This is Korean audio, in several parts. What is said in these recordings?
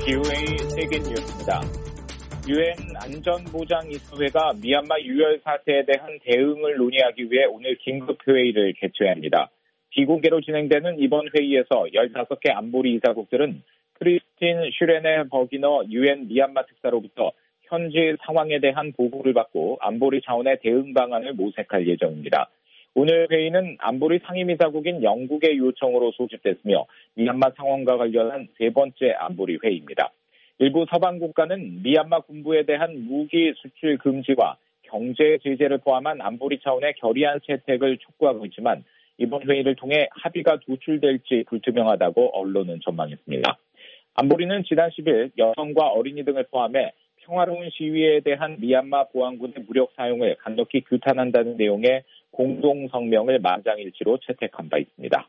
BOA 세계 뉴스입니다. 유엔 안전보장이사회가 미얀마 유혈 사태에 대한 대응을 논의하기 위해 오늘 긴급회의를 개최합니다. 비공개로 진행되는 이번 회의에서 15개 안보리 이사국들은 크리스틴 슈레네 버기너 유엔 미얀마 특사로부터 현지 상황에 대한 보고를 받고 안보리 차원의 대응 방안을 모색할 예정입니다. 오늘 회의는 안보리 상임이사국인 영국의 요청으로 소집됐으며 미얀마 상황과 관련한 세 번째 안보리 회의입니다. 일부 서방 국가는 미얀마 군부에 대한 무기 수출 금지와 경제 제재를 포함한 안보리 차원의 결의안 채택을 촉구하고 있지만 이번 회의를 통해 합의가 도출될지 불투명하다고 언론은 전망했습니다. 안보리는 지난 10일 여성과 어린이 등을 포함해 평화로운 시위에 대한 미얀마 보안군의 무력 사용을 강력히 규탄한다는 내용의 공동성명을 만장일치로 채택한 바 있습니다.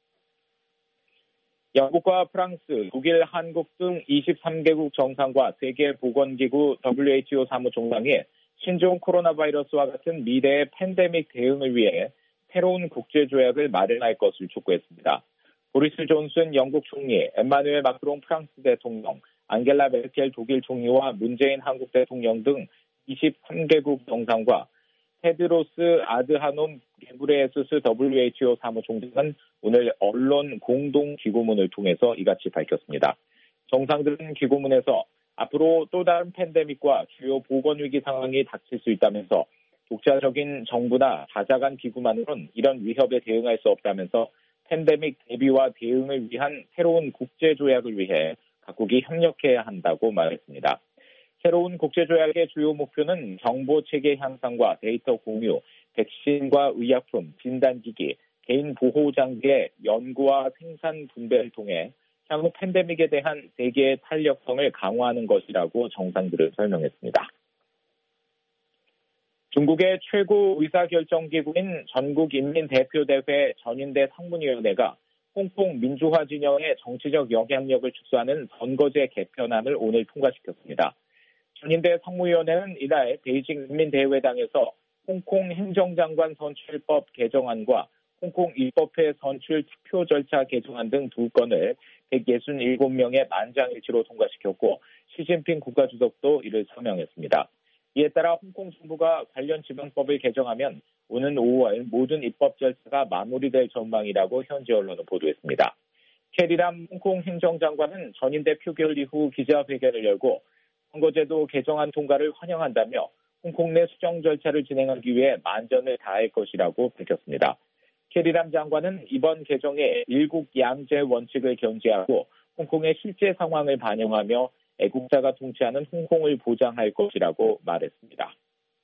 영국과 프랑스, 독일, 한국 등 23개국 정상과 세계보건기구 WHO 사무총장이 신종 코로나 바이러스와 같은 미래의 팬데믹 대응을 위해 새로운 국제조약을 마련할 것을 촉구했습니다. 보리스 존슨 영국 총리, 엠마누엘 마크롱 프랑스 대통령, 앙겔라 메르켈 독일 총리와 문재인 한국 대통령 등 23개국 정상과 테드로스 아드하놈 게브레예수스 WHO 사무총장은 오늘 언론 공동기고문을 통해서 이같이 밝혔습니다. 정상들은 기고문에서 앞으로 또 다른 팬데믹과 주요 보건위기 상황이 닥칠 수 있다면서 독자적인 정부나 다자간 기구만으로는 이런 위협에 대응할 수 없다면서 팬데믹 대비와 대응을 위한 새로운 국제조약을 위해 각국이 협력해야 한다고 말했습니다. 새로운 국제조약의 주요 목표는 정보체계 향상과 데이터 공유, 백신과 의약품, 진단기기, 개인 보호장비의 연구와 생산 분배를 통해 향후 팬데믹에 대한 세계의 탄력성을 강화하는 것이라고 정상들은 설명했습니다. 중국의 최고 의사결정기구인 전국인민대표대회 전인대 상문위원회가 홍콩 민주화 진영의 정치적 영향력을 축소하는 선거제 개편안을 오늘 통과시켰습니다. 전인대 상무위원회는 이날 베이징 인민대회당에서 홍콩 행정장관 선출법 개정안과 홍콩 입법회 선출 투표 절차 개정안 등 두 건을 167명의 만장일치로 통과시켰고 시진핑 국가주석도 이를 서명했습니다. 이에 따라 홍콩 정부가 관련 지방법을 개정하면 오는 5월 모든 입법 절차가 마무리될 전망이라고 현지 언론은 보도했습니다. 캐리람 홍콩 행정장관은 전인대 표결 이후 기자회견을 열고 선거제도 개정안 통과를 환영한다며 홍콩 내 수정 절차를 진행하기 위해 만전을 다할 것이라고 밝혔습니다. 캐리람 장관은 이번 개정에 일국 양제 원칙을 견지하고 홍콩의 실제 상황을 반영하며 애국자가 통치하는 홍콩을 보장할 것이라고 말했습니다.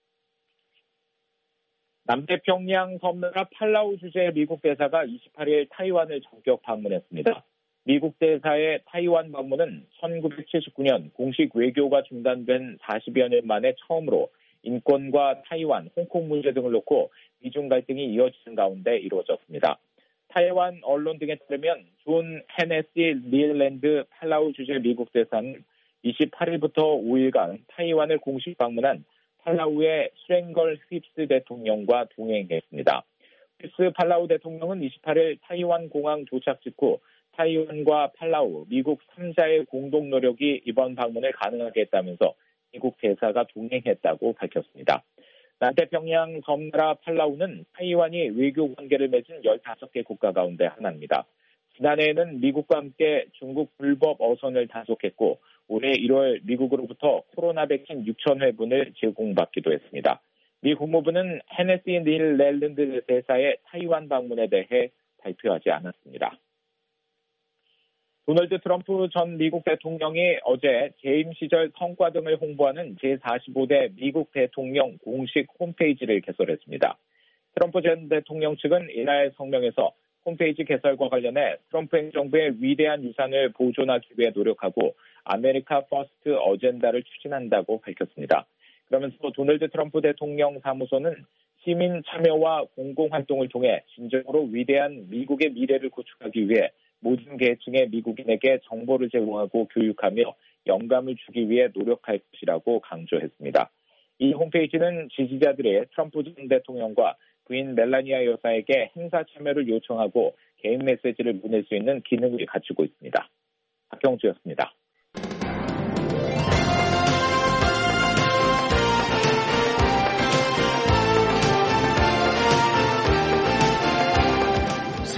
남태평양 섬나라 팔라우 주재 미국 대사가 28일 타이완을 전격 방문했습니다. 미국 대사의 타이완 방문은 1979년 공식 외교가 중단된 40여 년 만에 처음으로 인권과 타이완, 홍콩 문제 등을 놓고 미중 갈등이 이어지는 가운데 이루어졌습니다. 타이완 언론 등에 따르면 존 헤네시 릴랜드 팔라우 주재 미국 대사는 28일부터 5일간 타이완을 공식 방문한 팔라우의 수랭걸 휩스 대통령과 동행했습니다. 휩스 팔라우 대통령은 28일 타이완 공항 도착 직후 타이완과 팔라우, 미국 3자의 공동 노력이 이번 방문을 가능하게 했다면서 미국 대사가 동행했다고 밝혔습니다. 남태평양 섬나라 팔라우는 타이완이 외교 관계를 맺은 15개 국가 가운데 하나입니다. 지난해에는 미국과 함께 중국 불법 어선을 단속했고 올해 1월 미국으로부터 코로나 백신 6,000회분을 제공받기도 했습니다. 미 국무부는 헤네시 닐 렐랜드 대사의 타이완 방문에 대해 발표하지 않았습니다. 도널드 트럼프 전 미국 대통령이 어제 재임 시절 성과 등을 홍보하는 제45대 미국 대통령 공식 홈페이지를 개설했습니다. 트럼프 전 대통령 측은 이날 성명에서 홈페이지 개설과 관련해 트럼프 행정부의 위대한 유산을 보존하기 위해 노력하고 아메리카 퍼스트 어젠다를 추진한다고 밝혔습니다. 그러면서 도널드 트럼프 대통령 사무소는 시민 참여와 공공활동을 통해 진정으로 위대한 미국의 미래를 구축하기 위해 모든 계층의 미국인에게 정보를 제공하고 교육하며 영감을 주기 위해 노력할 것이라고 강조했습니다. 이 홈페이지는 지지자들의 트럼프 전 대통령과 부인 멜라니아 여사에게 행사 참여를 요청하고 개인 메시지를 보낼 수 있는 기능을 갖추고 있습니다. 박경주였습니다.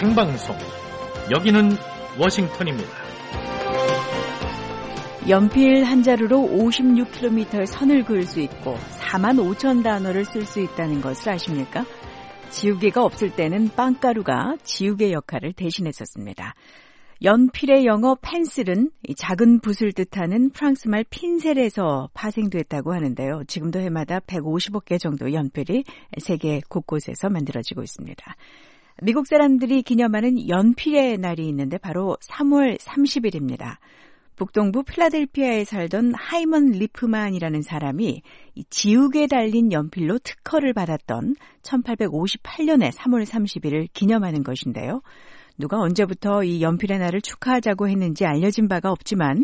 생방송. 여기는 워싱턴입니다. 연필 한 자루로 56km의 선을 그을 수 있고 45,000단어를 쓸 수 있다는 것을 아십니까? 지우개가 없을 때는 빵가루가 지우개 역할을 대신했었습니다. 연필의 영어 펜슬은 작은 붓을 뜻하는 프랑스말 핀셀에서 파생됐다고 하는데요. 지금도 해마다 150억 개 정도 연필이 세계 곳곳에서 만들어지고 있습니다. 미국 사람들이 기념하는 연필의 날이 있는데 바로 3월 30일입니다. 북동부 필라델피아에 살던 하이먼 리프만이라는 사람이 지우개 달린 연필로 특허를 받았던 1858년의 3월 30일을 기념하는 것인데요. 누가 언제부터 이 연필의 날을 축하하자고 했는지 알려진 바가 없지만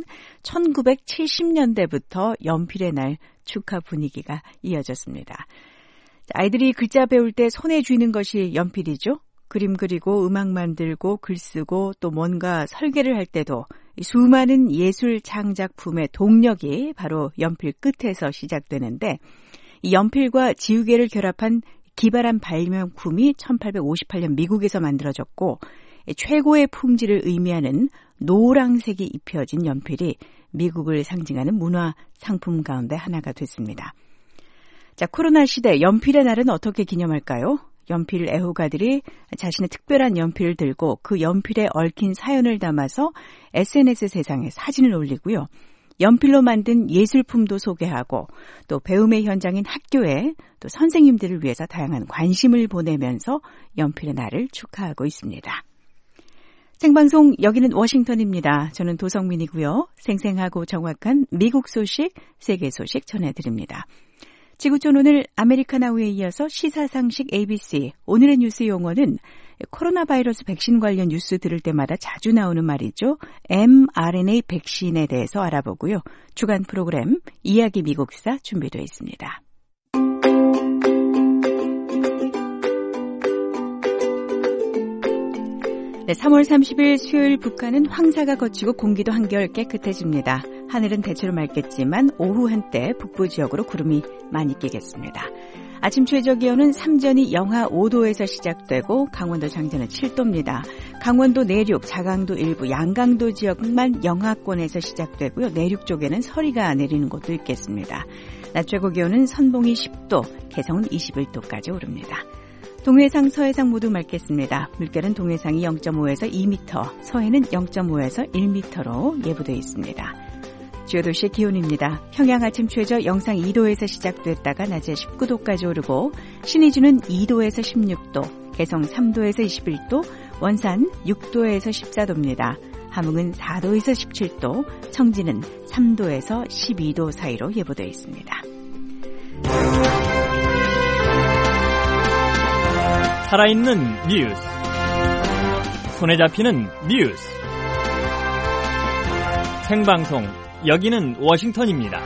1970년대부터 연필의 날 축하 분위기가 이어졌습니다. 아이들이 글자 배울 때 손에 쥐는 것이 연필이죠. 그림 그리고 음악 만들고 글 쓰고 또 뭔가 설계를 할 때도 수많은 예술 창작품의 동력이 바로 연필 끝에서 시작되는데 이 연필과 지우개를 결합한 기발한 발명품이 1858년 미국에서 만들어졌고 최고의 품질을 의미하는 노란색이 입혀진 연필이 미국을 상징하는 문화 상품 가운데 하나가 됐습니다. 자, 코로나 시대 연필의 날은 어떻게 기념할까요? 연필 애호가들이 자신의 특별한 연필을 들고 그 연필에 얽힌 사연을 담아서 SNS 세상에 사진을 올리고요. 연필로 만든 예술품도 소개하고 또 배움의 현장인 학교에 또 선생님들을 위해서 다양한 관심을 보내면서 연필의 날을 축하하고 있습니다. 생방송 여기는 워싱턴입니다. 저는 도성민이고요. 생생하고 정확한 미국 소식, 세계 소식 전해드립니다. 지구촌 오늘 아메리카나우에 이어서 시사상식 ABC. 오늘의 뉴스 용어는 코로나 바이러스 백신 관련 뉴스 들을 때마다 자주 나오는 말이죠. mRNA 백신에 대해서 알아보고요. 주간 프로그램 이야기 미국사 준비되어 있습니다. 네, 3월 30일 수요일 북한은 황사가 거치고 공기도 한결 깨끗해집니다. 하늘은 대체로 맑겠지만 오후 한때 북부 지역으로 구름이 많이 끼겠습니다. 아침 최저기온은 삼전이 영하 5도에서 시작되고 강원도 장전은 7도입니다. 강원도 내륙, 자강도 일부, 양강도 지역만 영하권에서 시작되고요. 내륙 쪽에는 서리가 내리는 곳도 있겠습니다. 낮 최고 기온은 선봉이 10도, 개성은 21도까지 오릅니다. 동해상, 서해상 모두 맑겠습니다. 물결은 동해상이 0.5에서 2m, 서해는 0.5에서 1m로 예보되어 있습니다. 주요 도시의 기온입니다. 평양 아침 최저 영상 2도에서 시작됐다가 낮에 19도까지 오르고 신의주는 2도에서 16도, 개성 3도에서 21도, 원산 6도에서 14도입니다. 함흥은 4도에서 17도, 청진은 3도에서 12도 사이로 예보되어 있습니다. 살아있는 뉴스, 손에 잡히는 뉴스, 생방송 여기는 워싱턴입니다.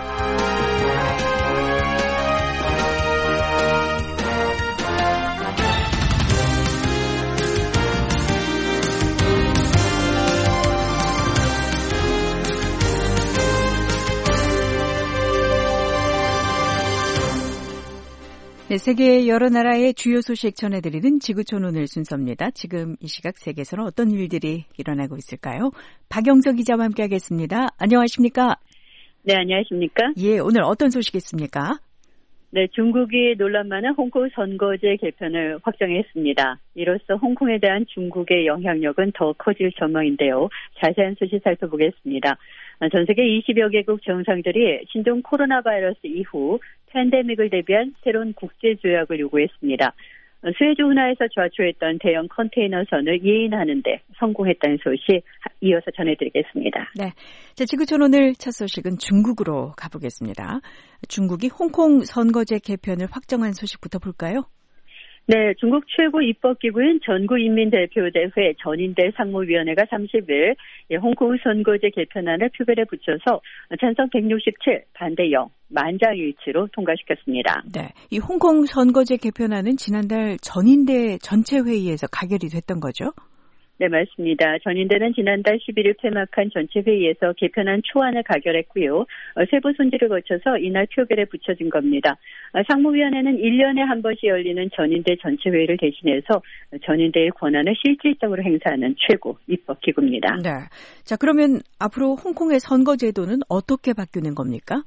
네, 세계 여러 나라의 주요 소식 전해드리는 지구촌 오늘 순서입니다. 지금 이 시각 세계에서는 어떤 일들이 일어나고 있을까요? 박영석 기자와 함께하겠습니다. 안녕하십니까? 네, 안녕하십니까? 예, 오늘 어떤 소식이 있습니까? 네, 중국이 논란 많은 홍콩 선거제 개편을 확정했습니다. 이로써 홍콩에 대한 중국의 영향력은 더 커질 전망인데요. 자세한 소식 살펴보겠습니다. 전 세계 20여 개국 정상들이 신종 코로나 바이러스 이후 팬데믹을 대비한 새로운 국제조약을 요구했습니다. 수에즈 운하에서 좌초했던 대형 컨테이너선을 예인하는 데 성공했다는 소식 이어서 전해드리겠습니다. 네, 자, 지구촌 오늘 첫 소식은 중국으로 가보겠습니다. 중국이 홍콩 선거제 개편을 확정한 소식부터 볼까요? 네, 중국 최고 입법기구인 전국인민대표대회 전인대 상무위원회가 30일 홍콩 선거제 개편안을 표결에 붙여서 찬성 167, 반대 0, 만장일치로 통과시켰습니다. 네, 이 홍콩 선거제 개편안은 지난달 전인대 전체 회의에서 가결이 됐던 거죠? 네, 맞습니다. 전인대는 지난달 11일 폐막한 전체 회의에서 개편안 초안을 가결했고요. 세부 손질을 거쳐서 이날 표결에 붙여진 겁니다. 상무위원회는 1년에 한 번씩 열리는 전인대 전체 회의를 대신해서 전인대의 권한을 실질적으로 행사하는 최고 입법기구입니다. 네. 자, 그러면 앞으로 홍콩의 선거제도는 어떻게 바뀌는 겁니까?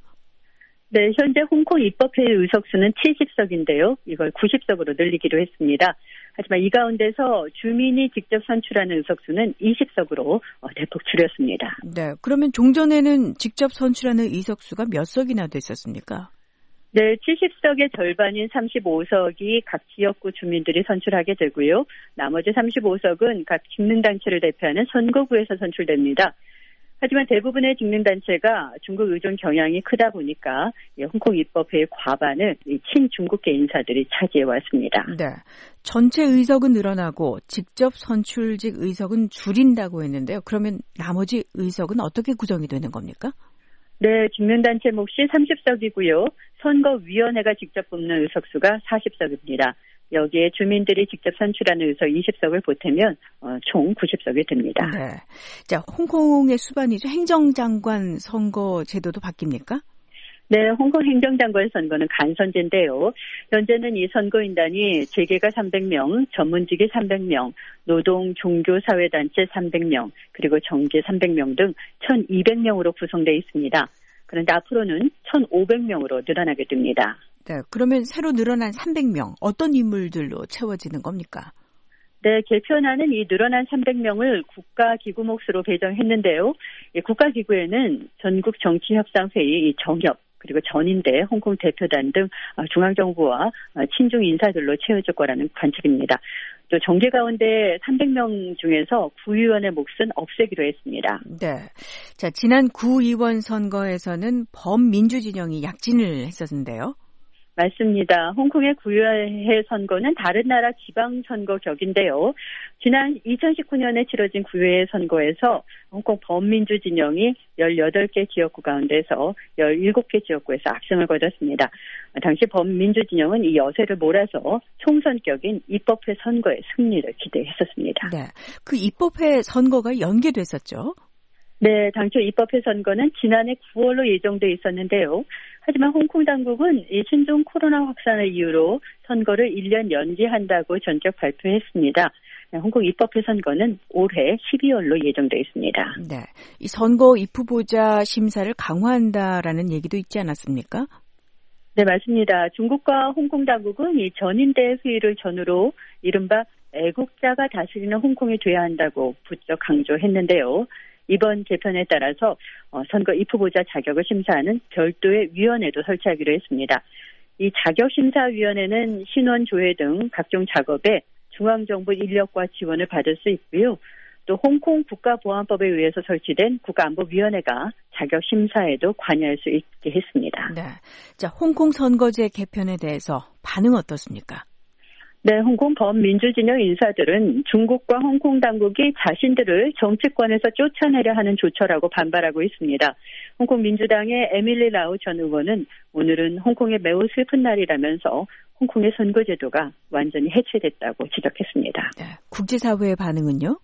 네, 현재 홍콩 입법회의 의석수는 70석인데요. 이걸 90석으로 늘리기로 했습니다. 하지만 이 가운데서 주민이 직접 선출하는 의석수는 20석으로 대폭 줄였습니다. 네, 그러면 종전에는 직접 선출하는 의석수가 몇 석이나 됐었습니까? 네, 70석의 절반인 35석이 각 지역구 주민들이 선출하게 되고요. 나머지 35석은 각 직능단체를 대표하는 선거구에서 선출됩니다. 하지만 대부분의 직능단체가 중국 의존 경향이 크다 보니까 홍콩 입법회의 과반을 친중국계 인사들이 차지해 왔습니다. 네, 전체 의석은 늘어나고 직접 선출직 의석은 줄인다고 했는데요. 그러면 나머지 의석은 어떻게 구성이 되는 겁니까? 네, 직능단체 몫이 30석이고요. 선거위원회가 직접 뽑는 의석수가 40석입니다. 여기에 주민들이 직접 선출하는 의석 20석을 보태면 총 90석이 됩니다. 네. 자, 홍콩의 수반이죠. 행정장관 선거 제도도 바뀝니까? 네, 홍콩 행정장관 선거는 간선제인데요. 현재는 이 선거인단이 재계가 300명, 전문직이 300명, 노동, 종교, 사회단체 300명, 그리고 정계 300명 등 1,200명으로 구성되어 있습니다. 그런데 앞으로는 1,500명으로 늘어나게 됩니다. 네, 그러면 새로 늘어난 300명, 어떤 인물들로 채워지는 겁니까? 네, 개편안은 이 늘어난 300명을 국가기구 몫으로 배정했는데요. 이 국가기구에는 전국정치협상회의, 정협, 그리고 전인대, 홍콩 대표단 등 중앙정부와 친중 인사들로 채워질 거라는 관측입니다. 또 정계 가운데 300명 중에서 구의원의 몫은 없애기로 했습니다. 네. 자, 지난 구의원 선거에서는 범민주진영이 약진을 했었는데요. 맞습니다. 홍콩의 구의회 선거는 다른 나라 지방선거 격인데요. 지난 2019년에 치러진 구의회 선거에서 홍콩 범민주 진영이 18개 지역구 가운데서 17개 지역구에서 압승을 거뒀습니다. 당시 범민주 진영은 이 여세를 몰아서 총선격인 입법회 선거의 승리를 기대했었습니다. 네, 그 입법회 선거가 연기됐었죠? 네, 당초 입법회 선거는 지난해 9월로 예정돼 있었는데요. 하지만 홍콩 당국은 이 신종 코로나 확산을 이유로 선거를 1년 연기한다고 전격 발표했습니다. 홍콩 입법회 선거는 올해 12월로 예정돼 있습니다. 네, 이 선거 입후보자 심사를 강화한다라는 얘기도 있지 않았습니까? 네, 맞습니다. 중국과 홍콩 당국은 이 전인대 회의를 전후로 이른바 애국자가 다스리는 홍콩이 돼야 한다고 부쩍 강조했는데요. 이번 개편에 따라서 선거 입후보자 자격을 심사하는 별도의 위원회도 설치하기로 했습니다. 이 자격심사위원회는 신원 조회 등 각종 작업에 중앙정부 인력과 지원을 받을 수 있고요. 또 홍콩 국가보안법에 의해서 설치된 국가안보위원회가 자격심사에도 관여할 수 있게 했습니다. 네, 자, 홍콩 선거제 개편에 대해서 반응 어떻습니까? 네, 홍콩 범민주진영 인사들은 중국과 홍콩 당국이 자신들을 정치권에서 쫓아내려 하는 조처라고 반발하고 있습니다. 홍콩 민주당의 에밀리 라우 전 의원은 오늘은 홍콩의 매우 슬픈 날이라면서 홍콩의 선거제도가 완전히 해체됐다고 지적했습니다. 네, 국제사회의 반응은요?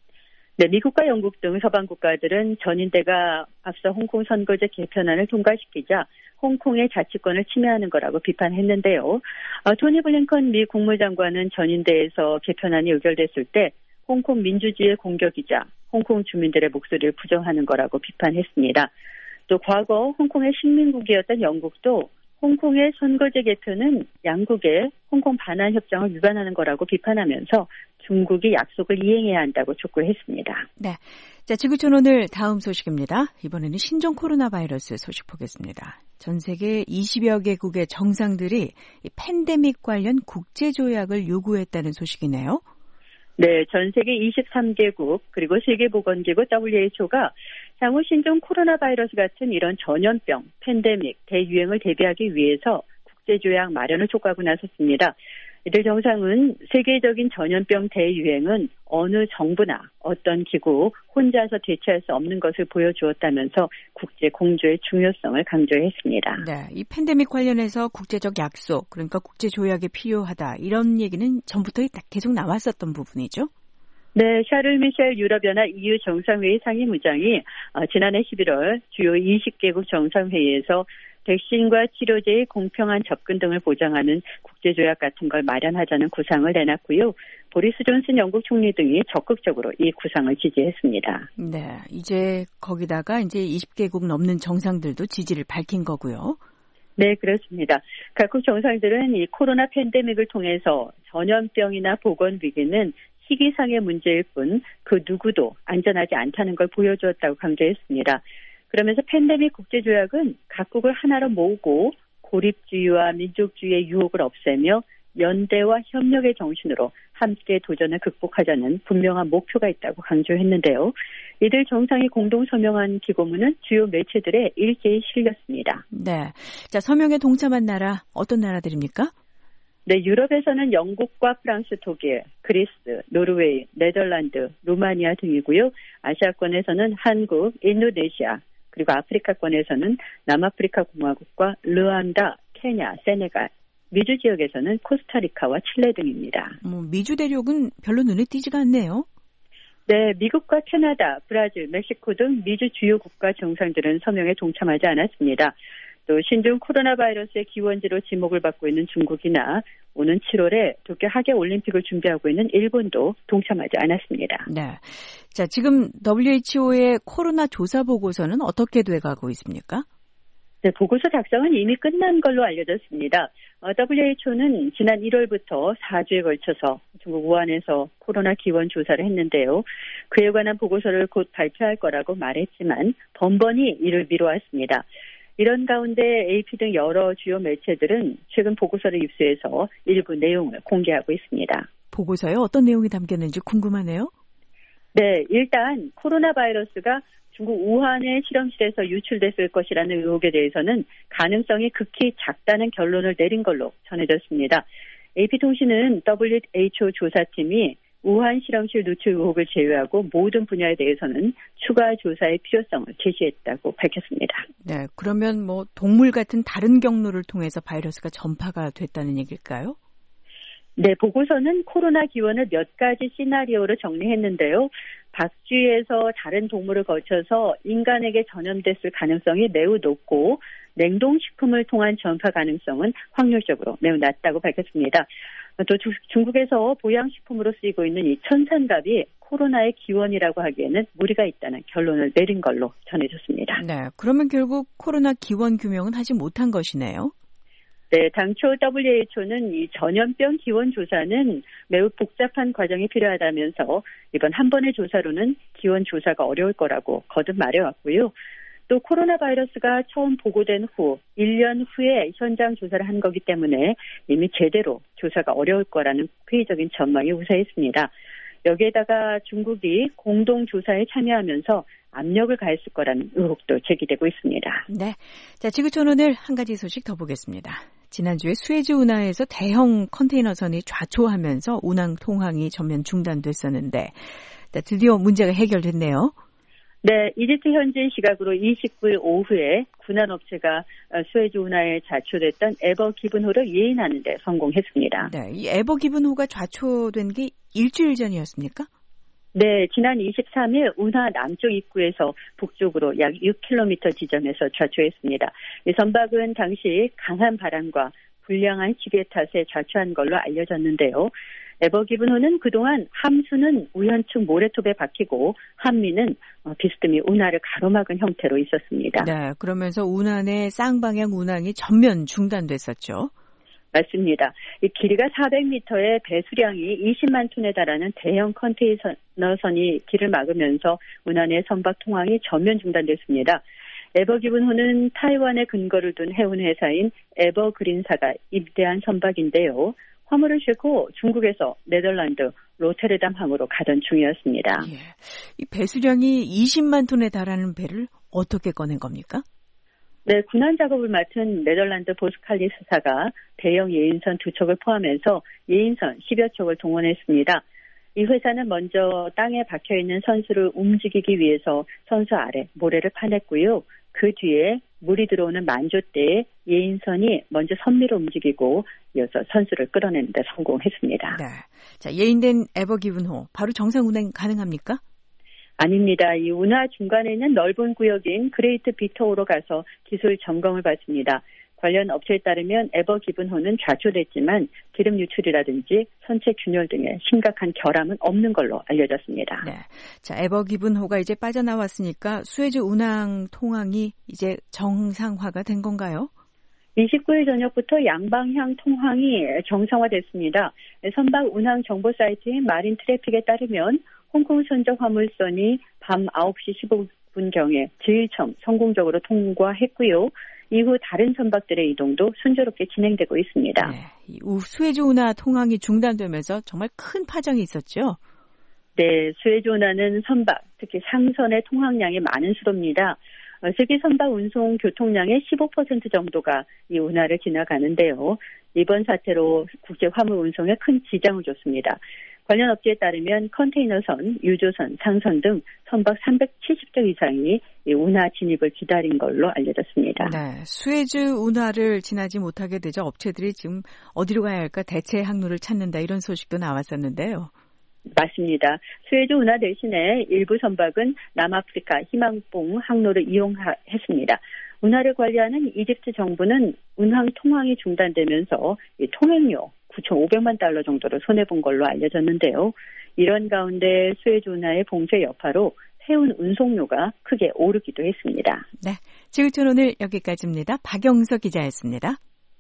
네, 미국과 영국 등 서방 국가들은 전인대가 앞서 홍콩 선거제 개편안을 통과시키자 홍콩의 자치권을 침해하는 거라고 비판했는데요. 토니 블링컨 미 국무장관은 전인대에서 개편안이 의결됐을 때 홍콩 민주주의의 공격이자 홍콩 주민들의 목소리를 부정하는 거라고 비판했습니다. 또 과거 홍콩의 식민국이었던 영국도 홍콩의 선거제 개편은 양국의 홍콩 반환 협정을 위반하는 거라고 비판하면서 중국이 약속을 이행해야 한다고 촉구했습니다. 네, 자, 지구촌 오늘 다음 소식입니다. 이번에는 신종 코로나 바이러스 소식 보겠습니다. 전 세계 20여 개국의 정상들이 팬데믹 관련 국제조약을 요구했다는 소식이네요. 네, 전 세계 23개국 그리고 세계보건기구 WHO가 향후 신종 코로나 바이러스 같은 이런 전염병, 팬데믹, 대유행을 대비하기 위해서 국제조약 마련을 촉구하고 나섰습니다. 이들 정상은 세계적인 전염병 대유행은 어느 정부나 어떤 기구 혼자서 대처할 수 없는 것을 보여주었다면서 국제 공조의 중요성을 강조했습니다. 네, 이 팬데믹 관련해서 국제적 약속, 그러니까 국제 조약이 필요하다, 이런 얘기는 전부터 계속 나왔었던 부분이죠? 네, 샤를 미셸 유럽연합 EU 정상회의 상임의장이 지난해 11월 주요 20개국 정상회의에서 백신과 치료제의 공평한 접근 등을 보장하는 국제조약 같은 걸 마련하자는 구상을 내놨고요. 보리스 존슨 영국 총리 등이 적극적으로 이 구상을 지지했습니다. 네, 이제 거기다가 이제 20개국 넘는 정상들도 지지를 밝힌 거고요. 네, 그렇습니다. 각국 정상들은 이 코로나 팬데믹을 통해서 전염병이나 보건 위기는 시기상의 문제일 뿐 그 누구도 안전하지 않다는 걸 보여주었다고 강조했습니다. 그러면서 팬데믹 국제조약은 각국을 하나로 모으고 고립주의와 민족주의의 유혹을 없애며 연대와 협력의 정신으로 함께 도전을 극복하자는 분명한 목표가 있다고 강조했는데요. 이들 정상이 공동 서명한 기고문은 주요 매체들에 일제히 실렸습니다. 네, 자 서명에 동참한 나라 어떤 나라들입니까? 네, 유럽에서는 영국과 프랑스, 독일, 그리스, 노르웨이, 네덜란드, 루마니아 등이고요. 아시아권에서는 한국, 인도네시아, 그리고 아프리카권에서는 남아프리카 공화국과 르완다, 케냐, 세네갈, 미주 지역에서는 코스타리카와 칠레 등입니다. 미주 대륙은 별로 눈에 띄지가 않네요. 네, 미국과 캐나다, 브라질, 멕시코 등 미주 주요 국가 정상들은 서명에 동참하지 않았습니다. 또 신종 코로나 바이러스의 기원지로 지목을 받고 있는 중국이나 오는 7월에 도쿄 하계올림픽을 준비하고 있는 일본도 동참하지 않았습니다. 네, 자 지금 WHO의 코로나 조사 보고서는 어떻게 돼가고 있습니까? 네, 보고서 작성은 이미 끝난 걸로 알려졌습니다. WHO는 지난 1월부터 4주에 걸쳐서 중국 우한에서 코로나 기원 조사를 했는데요. 그에 관한 보고서를 곧 발표할 거라고 말했지만 번번이 이를 미뤄왔습니다. 이런 가운데 AP 등 여러 주요 매체들은 최근 보고서를 입수해서 일부 내용을 공개하고 있습니다. 보고서에 어떤 내용이 담겼는지 궁금하네요. 네, 일단 코로나 바이러스가 중국 우한의 실험실에서 유출됐을 것이라는 의혹에 대해서는 가능성이 극히 작다는 결론을 내린 걸로 전해졌습니다. AP통신은 WHO 조사팀이 우한 실험실 누출 의혹을 제외하고 모든 분야에 대해서는 추가 조사의 필요성을 제시했다고 밝혔습니다. 네, 그러면 뭐 동물 같은 다른 경로를 통해서 바이러스가 전파가 됐다는 얘기일까요? 네, 보고서는 코로나 기원을 몇 가지 시나리오로 정리했는데요. 박쥐에서 다른 동물을 거쳐서 인간에게 전염됐을 가능성이 매우 높고 냉동식품을 통한 전파 가능성은 확률적으로 매우 낮다고 밝혔습니다. 또 중국에서 보양식품으로 쓰이고 있는 이 천산갑이 코로나의 기원이라고 하기에는 무리가 있다는 결론을 내린 걸로 전해졌습니다. 네, 그러면 결국 코로나 기원 규명은 하지 못한 것이네요. 네, 당초 WHO는 이 전염병 기원 조사는 매우 복잡한 과정이 필요하다면서 이번 한 번의 조사로는 기원 조사가 어려울 거라고 거듭 말해왔고요. 또 코로나 바이러스가 처음 보고된 후 1년 후에 현장 조사를 한 거기 때문에 이미 제대로 조사가 어려울 거라는 회의적인 전망이 우세했습니다. 여기에다가 중국이 공동조사에 참여하면서 압력을 가했을 거라는 의혹도 제기되고 있습니다. 네, 자 지구촌 오늘 한 가지 소식 더 보겠습니다. 지난주에 수에즈 운하에서 대형 컨테이너선이 좌초하면서 운항 통항이 전면 중단됐었는데 드디어 문제가 해결됐네요. 네, 이집트 현지 시각으로 29일 오후에 군함업체가 수에즈 운하에 좌초됐던 에버 기븐호를 예인하는 데 성공했습니다. 네, 이 에버 기븐호가 좌초된 게 일주일 전이었습니까? 네, 지난 23일 운하 남쪽 입구에서 북쪽으로 약 6km 지점에서 좌초했습니다. 이 선박은 당시 강한 바람과 불량한 지배 탓에 좌초한 걸로 알려졌는데요. 에버 기븐호는 그동안 함수는 우연측 모래톱에 박히고 함미는 비스듬히 운하를 가로막은 형태로 있었습니다. 네, 그러면서 운하 내 쌍방향 운항이 전면 중단됐었죠. 맞습니다. 이 길이가 400m의 배수량이 20만 톤에 달하는 대형 컨테이너선이 길을 막으면서 운하 내 선박 통항이 전면 중단됐습니다. 에버기븐호는 타이완에 근거를 둔 해운 회사인 에버그린사가 입대한 선박인데요. 화물을 싣고 중국에서 네덜란드 로테르담 항으로 가던 중이었습니다. 예. 이 배수량이 20만 톤에 달하는 배를 어떻게 꺼낸 겁니까? 네, 군안 작업을 맡은 네덜란드 보스칼리스사가 대형 예인선 2척을 포함해서 예인선 10여 척을 동원했습니다. 이 회사는 먼저 땅에 박혀있는 선수를 움직이기 위해서 선수 아래 모래를 파냈고요. 그 뒤에 물이 들어오는 만조 때 예인선이 먼저 선미로 움직이고 이어서 선수를 끌어내는 데 성공했습니다. 네. 자, 예인된 에버기븐호 바로 정상 운행 가능합니까? 아닙니다. 이 운하 중간에 있는 넓은 구역인 그레이트 비터호로 가서 기술 점검을 받습니다. 관련 업체에 따르면 에버기븐호는 좌초됐지만 기름 유출이라든지 선체 균열 등의 심각한 결함은 없는 걸로 알려졌습니다. 네. 자, 에버기븐호가 이제 빠져나왔으니까 수에즈 운항 통항이 이제 정상화가 된 건가요? 29일 저녁부터 양방향 통항이 정상화됐습니다. 선박 운항 정보 사이트인 마린 트래픽에 따르면 홍콩 선적 화물선이 밤 9시 15분경에 제일 처음 성공적으로 통과했고요. 이후 다른 선박들의 이동도 순조롭게 진행되고 있습니다. 네, 수에즈 운하 통항이 중단되면서 정말 큰 파장이 있었죠? 네, 수에즈 운하는 선박, 특히 상선의 통항량이 많은 수로입니다. 세계 선박 운송 교통량의 15% 정도가 이 운하를 지나가는데요. 이번 사태로 국제 화물 운송에 큰 지장을 줬습니다. 관련 업체에 따르면 컨테이너선, 유조선, 상선 등 선박 370隻이상이 이 운하 진입을 기다린 걸로 알려졌습니다. 네, 수에즈 운하를 지나지 못하게 되자 업체들이 지금 어디로 가야 할까 대체 항로를 찾는다 이런 소식도 나왔었는데요. 맞습니다. 수에즈 운하 대신에 일부 선박은 남아프리카 희망봉 항로를 이용했습니다. 운하를 관리하는 이집트 정부는 운항 통항이 중단되면서 이 통행료 9,500만 달러 정도를 손해본 걸로 알려졌는데요. 이런 가운데 수에즈 운하의 봉쇄 여파로 해운 운송료가 크게 오르기도 했습니다. 네, 지구촌 오늘 여기까지입니다. 박영석 기자였습니다.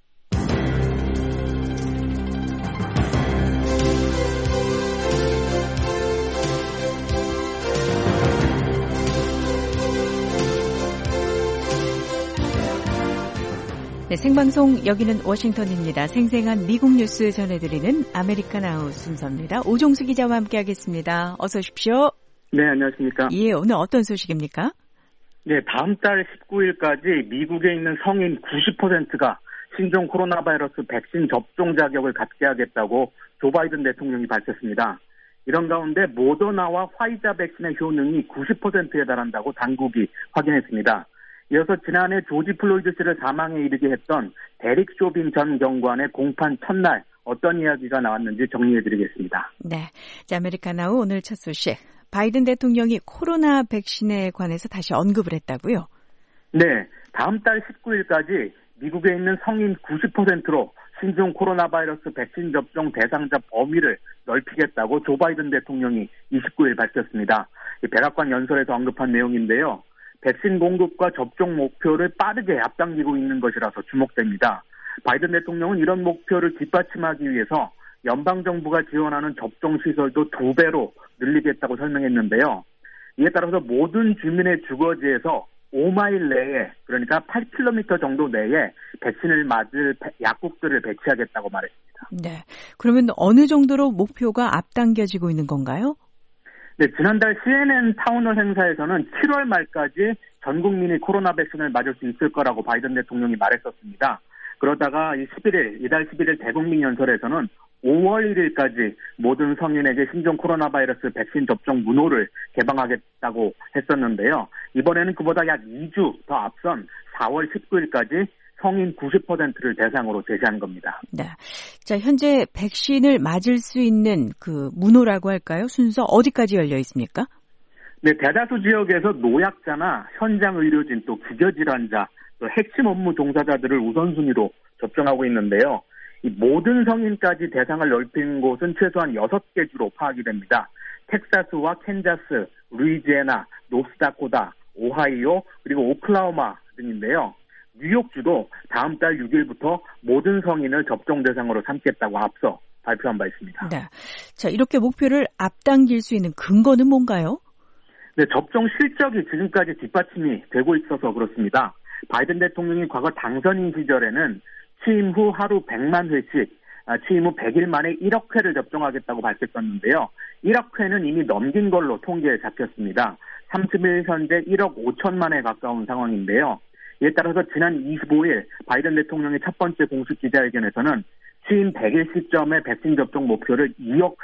네, 생방송 여기는 워싱턴입니다. 생생한 미국 뉴스 전해드리는 아메리칸 아웃 순서입니다. 오종수 기자와 함께하겠습니다. 어서 오십시오. 네, 안녕하십니까. 예, 오늘 어떤 소식입니까? 네, 다음 달 19일까지 미국에 있는 성인 90%가 신종 코로나 바이러스 백신 접종 자격을 갖게 하겠다고 조 바이든 대통령이 밝혔습니다. 이런 가운데 모더나와 화이자 백신의 효능이 90%에 달한다고 당국이 확인했습니다. 이어서 지난해 조지 플로이드 씨를 사망에 이르게 했던 데릭 쇼빈 전 경관의 공판 첫날 어떤 이야기가 나왔는지 정리해드리겠습니다. 네, 자, 아메리카나우 오늘 첫 소식. 바이든 대통령이 코로나 백신에 관해서 다시 언급을 했다고요? 네, 다음 달 19일까지 미국에 있는 성인 90%로 신종 코로나 바이러스 백신 접종 대상자 범위를 넓히겠다고 조 바이든 대통령이 29일 밝혔습니다. 백악관 연설에서 언급한 내용인데요. 백신 공급과 접종 목표를 빠르게 앞당기고 있는 것이라서 주목됩니다. 바이든 대통령은 이런 목표를 뒷받침하기 위해서 연방정부가 지원하는 접종시설도 2배로 늘리겠다고 설명했는데요. 이에 따라서 모든 주민의 주거지에서 5마일 내에, 그러니까 8km 정도 내에 백신을 맞을 약국들을 배치하겠다고 말했습니다. 네, 그러면 어느 정도로 목표가 앞당겨지고 있는 건가요? 네, 지난달 CNN 타운홀 행사에서는 7월 말까지 전 국민이 코로나 백신을 맞을 수 있을 거라고 바이든 대통령이 말했었습니다. 그러다가 이달 11일 대국민 연설에서는 5월 1일까지 모든 성인에게 신종 코로나 바이러스 백신 접종 문호를 개방하겠다고 했었는데요. 이번에는 그보다 약 2주 더 앞선 4월 19일까지 성인 90%를 대상으로 제시한 겁니다. 네. 자, 현재 백신을 맞을 수 있는 그 문호라고 할까요? 순서 어디까지 열려 있습니까? 네, 대다수 지역에서 노약자나 현장 의료진 또 기저질환자 또 핵심 업무 종사자들을 우선순위로 접종하고 있는데요. 이 모든 성인까지 대상을 넓힌 곳은 최소한 6개 주로 파악이 됩니다. 텍사스와 캔자스, 루이지애나, 노스다코다, 오하이오, 그리고 오클라호마 등인데요. 뉴욕주도 다음 달 6일부터 모든 성인을 접종 대상으로 삼겠다고 앞서 발표한 바 있습니다. 네. 자, 이렇게 목표를 앞당길 수 있는 근거는 뭔가요? 네, 접종 실적이 지금까지 뒷받침이 되고 있어서 그렇습니다. 바이든 대통령이 과거 당선인 시절에는 취임 후 하루 100만 회씩, 취임 후 100일 만에 1억 회를 접종하겠다고 밝혔었는데요. 1억 회는 이미 넘긴 걸로 통계에 잡혔습니다. 30일 현재 1억 5천만 회 가까운 상황인데요. 이에 따라서 지난 25일 바이든 대통령의 첫 번째 공식 기자회견에서는 취임 100일 시점의 백신 접종 목표를 2억 회로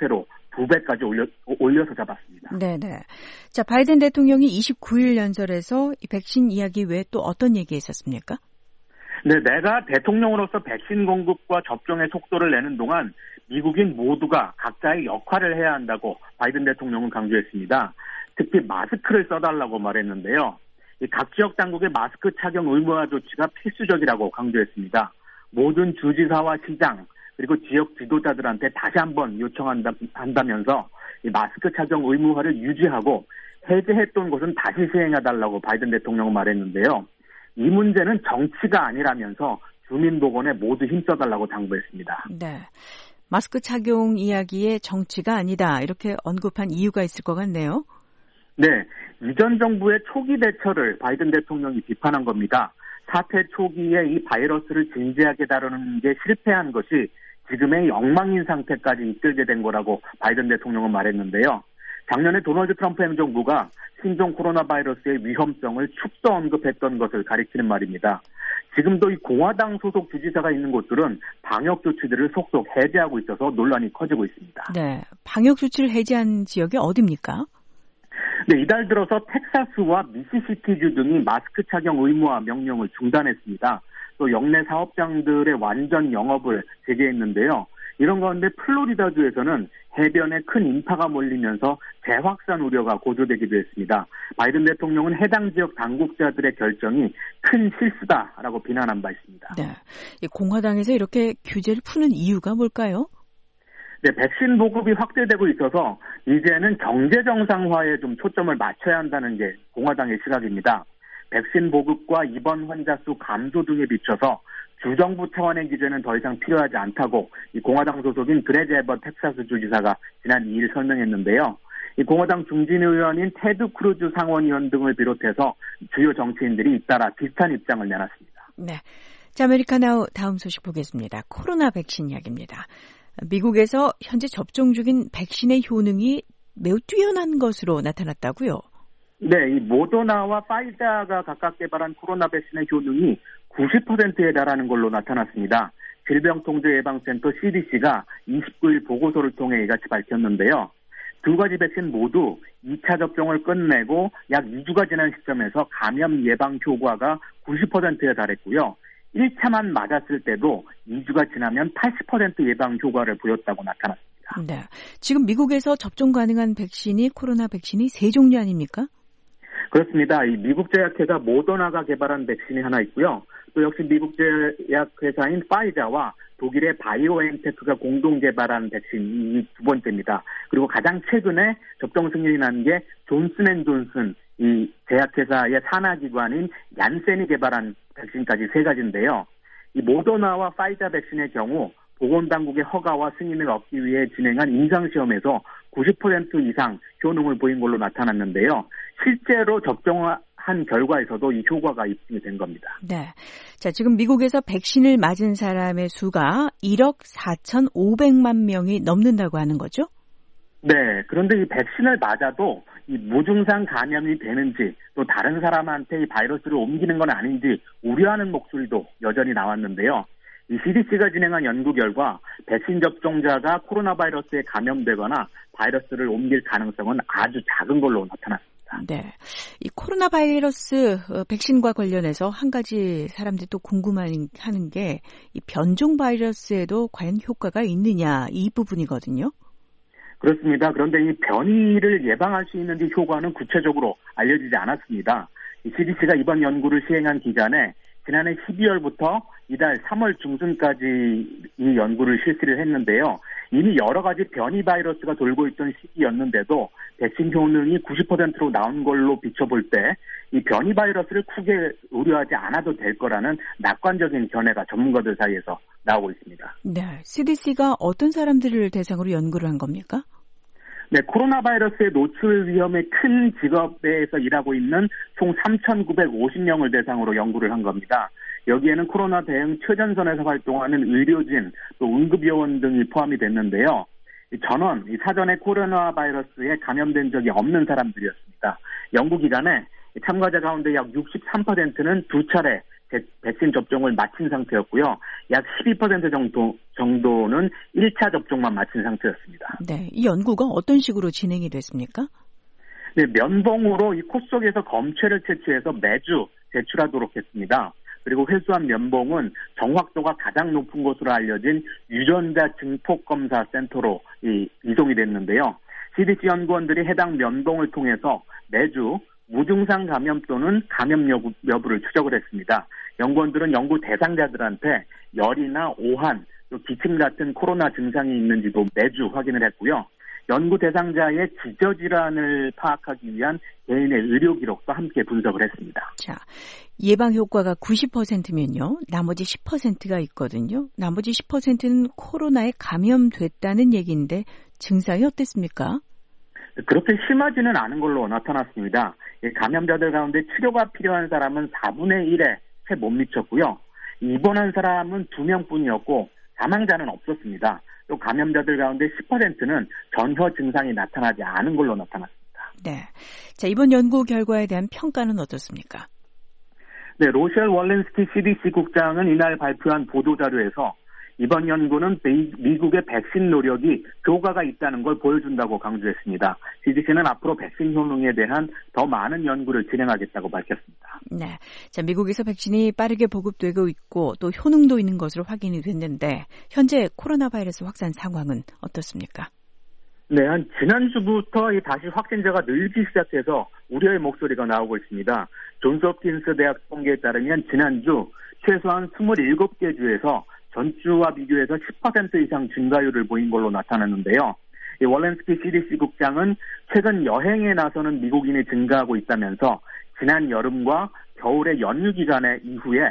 2배까지 올려서 잡았습니다. 네네. 자, 바이든 대통령이 29일 연설에서 이 백신 이야기 외에 또 어떤 얘기 있었습니까? 네, 내가 대통령으로서 백신 공급과 접종의 속도를 내는 동안 미국인 모두가 각자의 역할을 해야 한다고 바이든 대통령은 강조했습니다. 특히 마스크를 써달라고 말했는데요. 각 지역 당국의 마스크 착용 의무화 조치가 필수적이라고 강조했습니다. 모든 주지사와 시장 그리고 지역 지도자들한테 다시 한번 요청한다면서 이 마스크 착용 의무화를 유지하고 해제했던 곳은 다시 시행해달라고 바이든 대통령은 말했는데요. 이 문제는 정치가 아니라면서 주민보건에 모두 힘써달라고 당부했습니다. 네, 마스크 착용 이야기에 정치가 아니다 이렇게 언급한 이유가 있을 것 같네요. 네, 이전 정부의 초기 대처를 바이든 대통령이 비판한 겁니다. 사태 초기에 이 바이러스를 진지하게 다루는 게 실패한 것이 지금의 엉망인 상태까지 이끌게 된 거라고 바이든 대통령은 말했는데요. 작년에 도널드 트럼프 행정부가 신종 코로나 바이러스의 위험성을 축소 언급했던 것을 가리키는 말입니다. 지금도 이 공화당 소속 주지사가 있는 곳들은 방역 조치들을 속속 해제하고 있어서 논란이 커지고 있습니다. 네, 방역 조치를 해제한 지역이 어디입니까? 네, 이달 들어서 텍사스와 미시시피주 등이 마스크 착용 의무화 명령을 중단했습니다. 또 역내 사업장들의 완전 영업을 재개했는데요. 이런 가운데 플로리다주에서는 해변에 큰 인파가 몰리면서 재확산 우려가 고조되기도 했습니다. 바이든 대통령은 해당 지역 당국자들의 결정이 큰 실수다라고 비난한 바 있습니다. 네, 공화당에서 이렇게 규제를 푸는 이유가 뭘까요? 네, 백신 보급이 확대되고 있어서 이제는 경제 정상화에 좀 초점을 맞춰야 한다는 게 공화당의 시각입니다. 백신 보급과 입원 환자 수 감소 등에 비춰서 주정부 차원의 규제는 더 이상 필요하지 않다고 이 공화당 소속인 그레지 에버트 텍사스 주지사가 지난 2일 설명했는데요. 이 공화당 중진 의원인 테드 크루즈 상원의원 등을 비롯해서 주요 정치인들이 잇따라 비슷한 입장을 내놨습니다. 네, 자, 아메리카나우 다음 소식 보겠습니다. 코로나 백신 이야기입니다. 미국에서 현재 접종 중인 백신의 효능이 매우 뛰어난 것으로 나타났다고요? 네, 이 모더나와 파이자가 각각 개발한 코로나 백신의 효능이 90%에 달하는 걸로 나타났습니다. 질병통제예방센터 CDC가 29일 보고서를 통해 이같이 밝혔는데요. 두 가지 백신 모두 2차 접종을 끝내고 약 2주가 지난 시점에서 감염 예방 효과가 90%에 달했고요. 1차만 맞았을 때도 2주가 지나면 80% 예방 효과를 보였다고 나타났습니다. 네, 지금 미국에서 접종 가능한 백신이 코로나 백신이 세 종류 아닙니까? 그렇습니다. 이 미국 제약회사 모더나가 개발한 백신이 하나 있고요. 또 역시 미국 제약회사인 파이자와 독일의 바이오엔테크가 공동 개발한 백신이 두 번째입니다. 그리고 가장 최근에 접종 승인이 난 게 존슨앤존슨 이 제약회사의 산하기관인 얀센이 개발한 백신까지 세 가지인데요. 이 모더나와 파이자 백신의 경우 보건당국의 허가와 승인을 얻기 위해 진행한 임상시험에서 90% 이상 효능을 보인 걸로 나타났는데요. 실제로 접종한 결과에서도 이 효과가 입증이 된 겁니다. 네, 자, 지금 미국에서 백신을 맞은 사람의 수가 1억 4,500만 명이 넘는다고 하는 거죠? 네, 그런데 이 백신을 맞아도 이 무증상 감염이 되는지 또 다른 사람한테 이 바이러스를 옮기는 건 아닌지 우려하는 목소리도 여전히 나왔는데요. 이 CDC가 진행한 연구 결과 백신 접종자가 코로나 바이러스에 감염되거나 바이러스를 옮길 가능성은 아주 작은 걸로 나타났습니다. 네, 이 코로나 바이러스 백신과 관련해서 한 가지 사람들이 또 궁금해하는 게 이 변종 바이러스에도 과연 효과가 있느냐 이 부분이거든요. 그렇습니다. 그런데 이 변이를 예방할 수 있는 효과는 구체적으로 알려지지 않았습니다. 이 CDC가 이번 연구를 시행한 기간에 지난해 12월부터 이달 3월 중순까지 이 연구를 실시를 했는데요. 이미 여러 가지 변이 바이러스가 돌고 있던 시기였는데도 백신 효능이 90%로 나온 걸로 비춰볼 때 이 변이 바이러스를 크게 우려하지 않아도 될 거라는 낙관적인 견해가 전문가들 사이에서 나오고 있습니다. 네, CDC가 어떤 사람들을 대상으로 연구를 한 겁니까? 네, 코로나 바이러스의 노출 위험의 큰 직업에서 일하고 있는 총 3,950명을 대상으로 연구를 한 겁니다. 여기에는 코로나 대응 최전선에서 활동하는 의료진, 또 응급요원 등이 포함이 됐는데요. 전원 사전에 코로나 바이러스에 감염된 적이 없는 사람들이었습니다. 연구 기간에 참가자 가운데 약 63%는 두 차례 백신 접종을 마친 상태였고요. 약 12% 정도는 1차 접종만 마친 상태였습니다. 네, 이 연구가 어떤 식으로 진행이 됐습니까? 네, 면봉으로 이 코 속에서 검체를 채취해서 매주 제출하도록 했습니다. 그리고 회수한 면봉은 정확도가 가장 높은 곳으로 알려진 유전자 증폭 검사 센터로 이송이 됐는데요. CDC 연구원들이 해당 면봉을 통해서 매주 무증상 감염 또는 감염 여부를 추적을 했습니다. 연구원들은 연구 대상자들한테 열이나 오한, 또 기침 같은 코로나 증상이 있는지도 매주 확인을 했고요. 연구 대상자의 지저질환을 파악하기 위한 개인의 의료 기록도 함께 분석을 했습니다. 자, 예방 효과가 90%면요. 나머지 10%가 있거든요. 나머지 10%는 코로나에 감염됐다는 얘기인데 증상이 어땠습니까? 그렇게 심하지는 않은 걸로 나타났습니다. 감염자들 가운데 치료가 필요한 사람은 4분의 1에 채 못 미쳤고요. 입원한 사람은 2명뿐이었고 사망자는 없었습니다. 또 감염자들 가운데 10%는 전혀 증상이 나타나지 않은 걸로 나타났습니다. 네. 자, 이번 연구 결과에 대한 평가는 어떻습니까? 네, 로셸 월렌스키 CDC 국장은 이날 발표한 보도자료에서 이번 연구는 미국의 백신 노력이 효과가 있다는 걸 보여준다고 강조했습니다. CDC는 앞으로 백신 효능에 대한 더 많은 연구를 진행하겠다고 밝혔습니다. 네, 자, 미국에서 백신이 빠르게 보급되고 있고 또 효능도 있는 것으로 확인이 됐는데 현재 코로나 바이러스 확산 상황은 어떻습니까? 네, 지난주부터 다시 확진자가 늘기 시작해서 우려의 목소리가 나오고 있습니다. 존스홉킨스 대학 통계에 따르면 지난주 최소한 27개 주에서 전주와 비교해서 10% 이상 증가율을 보인 걸로 나타났는데요. 월렌스키 CDC 국장은 최근 여행에 나서는 미국인이 증가하고 있다면서 지난 여름과 겨울의 연휴 기간에 이후에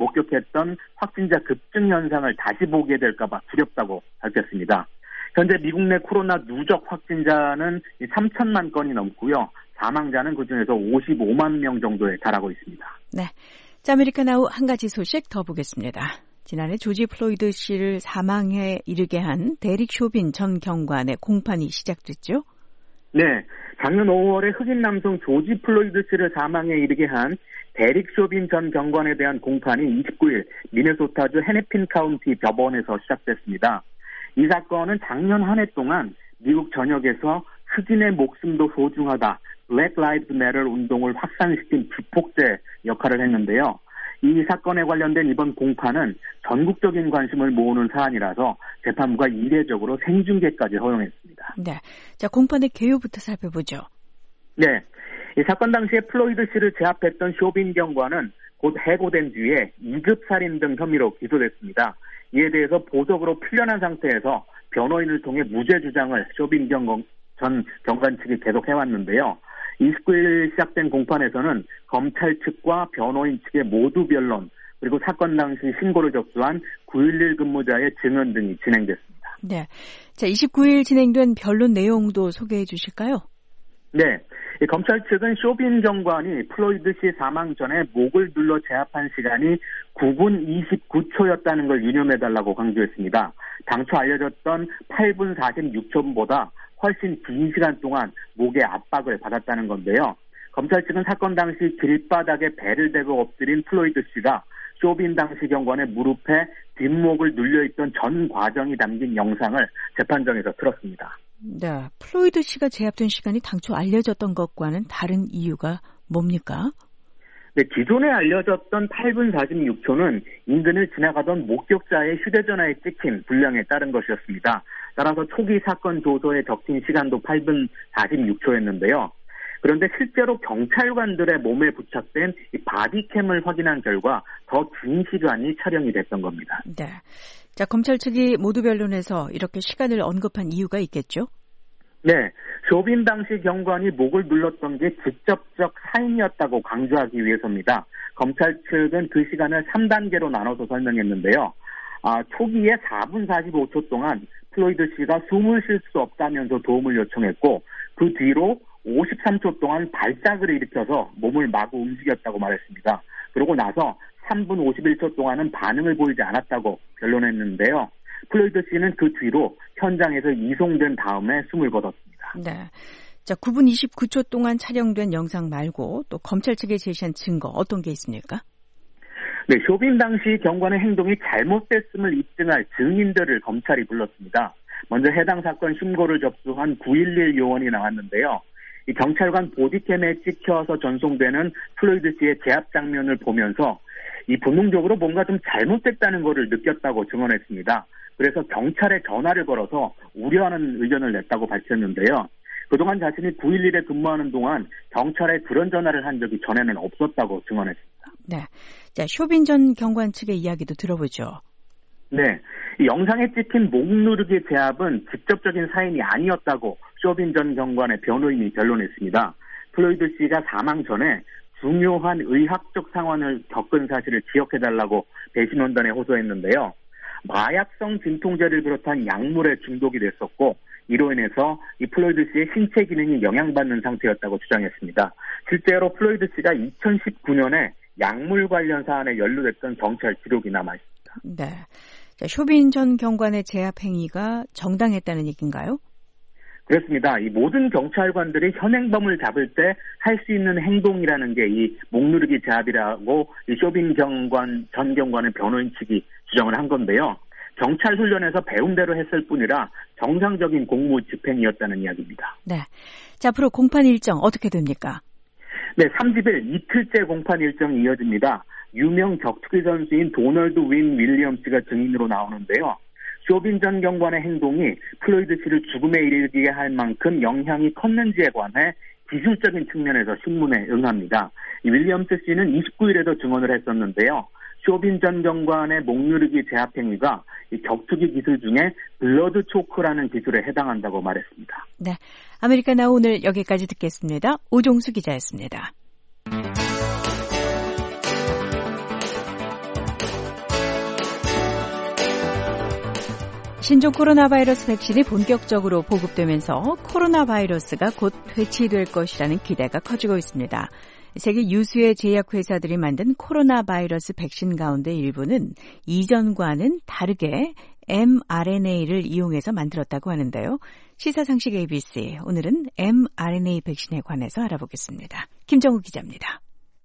목격했던 확진자 급증 현상을 다시 보게 될까 봐 두렵다고 밝혔습니다. 현재 미국 내 코로나 누적 확진자는 3천만 건이 넘고요. 사망자는 그중에서 55만 명 정도에 달하고 있습니다. 네, 자, 아메리카나우 한 가지 소식 더 보겠습니다. 지난해 조지 플로이드 씨를 사망에 이르게 한 데릭 쇼빈 전 경관의 공판이 시작됐죠? 네, 작년 5월에 흑인 남성 조지 플로이드 씨를 사망에 이르게 한 데릭 쇼빈 전 경관에 대한 공판이 29일 미네소타주 헤네핀 카운티 법원에서 시작됐습니다. 이 사건은 작년 한 해 동안 미국 전역에서 흑인의 목숨도 소중하다, Black Lives Matter 운동을 확산시킨 기폭제 역할을 했는데요. 이 사건에 관련된 이번 공판은 전국적인 관심을 모으는 사안이라서 재판부가 이례적으로 생중계까지 허용했습니다. 네, 자, 공판의 개요부터 살펴보죠. 네, 이 사건 당시에 플로이드 씨를 제압했던 쇼빈 경관은 곧 해고된 뒤에 2급 살인 등 혐의로 기소됐습니다. 이에 대해서 보석으로 풀려난 상태에서 변호인을 통해 무죄 주장을 쇼빈 전 경관 측이 계속 해왔는데요. 29일 시작된 공판에서는 검찰 측과 변호인 측의 모두 변론, 그리고 사건 당시 신고를 접수한 911 근무자의 증언 등이 진행됐습니다. 네, 자, 29일 진행된 변론 내용도 소개해 주실까요? 네, 검찰 측은 쇼빈 경관이 플로이드 씨 사망 전에 목을 눌러 제압한 시간이 9분 29초였다는 걸 유념해달라고 강조했습니다. 당초 알려졌던 8분 46초보다 훨씬 긴 시간 동안 목에 압박을 받았다는 건데요. 검찰 측은 사건 당시 길바닥에 배를 대고 엎드린 플로이드 씨가 쇼빈 당시 경관의 무릎에 뒷목을 눌려있던 전 과정이 담긴 영상을 재판정에서 틀었습니다. 네, 플로이드 씨가 제압된 시간이 당초 알려졌던 것과는 다른 이유가 뭡니까? 네, 기존에 알려졌던 8분 46초는 인근을 지나가던 목격자의 휴대전화에 찍힌 분량에 따른 것이었습니다. 따라서 초기 사건 조서에 적힌 시간도 8분 46초였는데요. 그런데 실제로 경찰관들의 몸에 부착된 이 바디캠을 확인한 결과 더 긴 시간이 촬영이 됐던 겁니다. 네, 자, 검찰 측이 모두 변론에서 이렇게 시간을 언급한 이유가 있겠죠? 네, 쇼빈 당시 경관이 목을 눌렀던 게 직접적 사인이었다고 강조하기 위해서입니다. 검찰 측은 그 시간을 3단계로 나눠서 설명했는데요. 초기에 4분 45초 동안 플로이드 씨가 숨을 쉴 수 없다면서 도움을 요청했고, 그 뒤로 53초 동안 발작을 일으켜서 몸을 마구 움직였다고 말했습니다. 그러고 나서 3분 51초 동안은 반응을 보이지 않았다고 변론했는데요. 플로이드 씨는 그 뒤로 현장에서 이송된 다음에 숨을 거뒀습니다. 네, 자, 9분 29초 동안 촬영된 영상 말고 또 검찰 측에 제시한 증거 어떤 게 있습니까? 네, 쇼빈 당시 경관의 행동이 잘못됐음을 입증할 증인들을 검찰이 불렀습니다. 먼저 해당 사건 신고를 접수한 911 요원이 나왔는데요. 이 경찰관 보디캠에 찍혀서 전송되는 플로이드 씨의 제압 장면을 보면서 이 본능적으로 뭔가 좀 잘못됐다는 것을 느꼈다고 증언했습니다. 그래서 경찰에 전화를 걸어서 우려하는 의견을 냈다고 밝혔는데요. 그동안 자신이 911에 근무하는 동안 경찰에 그런 전화를 한 적이 전에는 없었다고 증언했습니다. 네, 자 쇼빈 전 경관 측의 이야기도 들어보죠. 네, 이 영상에 찍힌 목 누르기 제압은 직접적인 사인이 아니었다고 쇼빈 전 경관의 변호인이 변론했습니다. 플로이드 씨가 사망 전에 중요한 의학적 상황을 겪은 사실을 기억해달라고 배심원단에 호소했는데요. 마약성 진통제를 비롯한 약물에 중독이 됐었고 이로 인해서 이 플로이드 씨의 신체 기능이 영향받는 상태였다고 주장했습니다. 실제로 플로이드 씨가 2019년에 약물 관련 사안에 연루됐던 경찰 기록이 남아있습니다. 네, 자, 쇼빈 전 경관의 제압 행위가 정당했다는 얘기인가요? 그렇습니다. 이 모든 경찰관들이 현행범을 잡을 때 할 수 있는 행동이라는 게 이 목누르기 제압이라고 이 쇼빈 전 경관의 변호인 측이 주장을 한 건데요. 경찰 훈련에서 배운 대로 했을 뿐이라 정상적인 공무 집행이었다는 이야기입니다. 네, 자 앞으로 공판 일정 어떻게 됩니까? 네, 30일 이틀째 공판 일정이 이어집니다. 유명 격투기 선수인 도널드 윈 윌리엄스가 증인으로 나오는데요. 쇼빈 전 경관의 행동이 플로이드 씨를 죽음에 이르게 할 만큼 영향이 컸는지에 관해 기술적인 측면에서 신문에 응합니다. 이 윌리엄스 씨는 29일에도 증언을 했었는데요. 쇼빈 전 경관의 목 누르기 제압 행위가 이 격투기 기술 중에 블러드 초크라는 기술에 해당한다고 말했습니다. 네, 아메리카나 오늘 여기까지 듣겠습니다. 오종수 기자였습니다. 신종 코로나 바이러스 백신이 본격적으로 보급되면서 코로나 바이러스가 곧 퇴치될 것이라는 기대가 커지고 있습니다. 세계 유수의 제약회사들이 만든 코로나 바이러스 백신 가운데 일부는 이전과는 다르게 mRNA를 이용해서 만들었다고 하는데요. 시사상식 ABC, 오늘은 mRNA 백신에 관해서 알아보겠습니다. 김정우 기자입니다.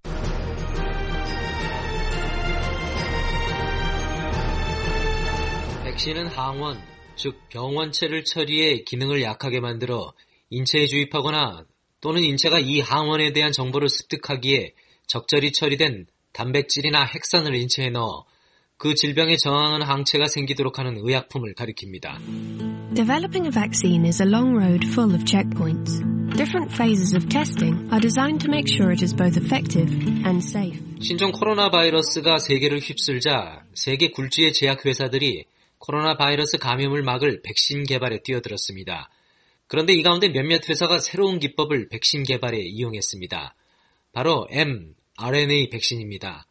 백신은 항원, 즉 병원체를 처리해 기능을 약하게 만들어 인체에 주입하거나 또는 인체가 이 항원에 대한 정보를 습득하기에 적절히 처리된 단백질이나 핵산을 인체에 넣어 그 질병에 저항하는 항체가 생기도록 하는 의약품을 가리킵니다. Developing a vaccine is a long road full of checkpoints. Different phases of testing are designed to make sure it is both effective and safe. 신종 코로나 바이러스가 세계를 휩쓸자 세계 굴지의 제약회사들이 코로나 바이러스 감염을 막을 백신 개발에 뛰어들었습니다. 그런데 이 가운데 몇몇 회사가 새로운 기법을 백신 개발에 이용했습니다. 바로 mRNA 백신입니다.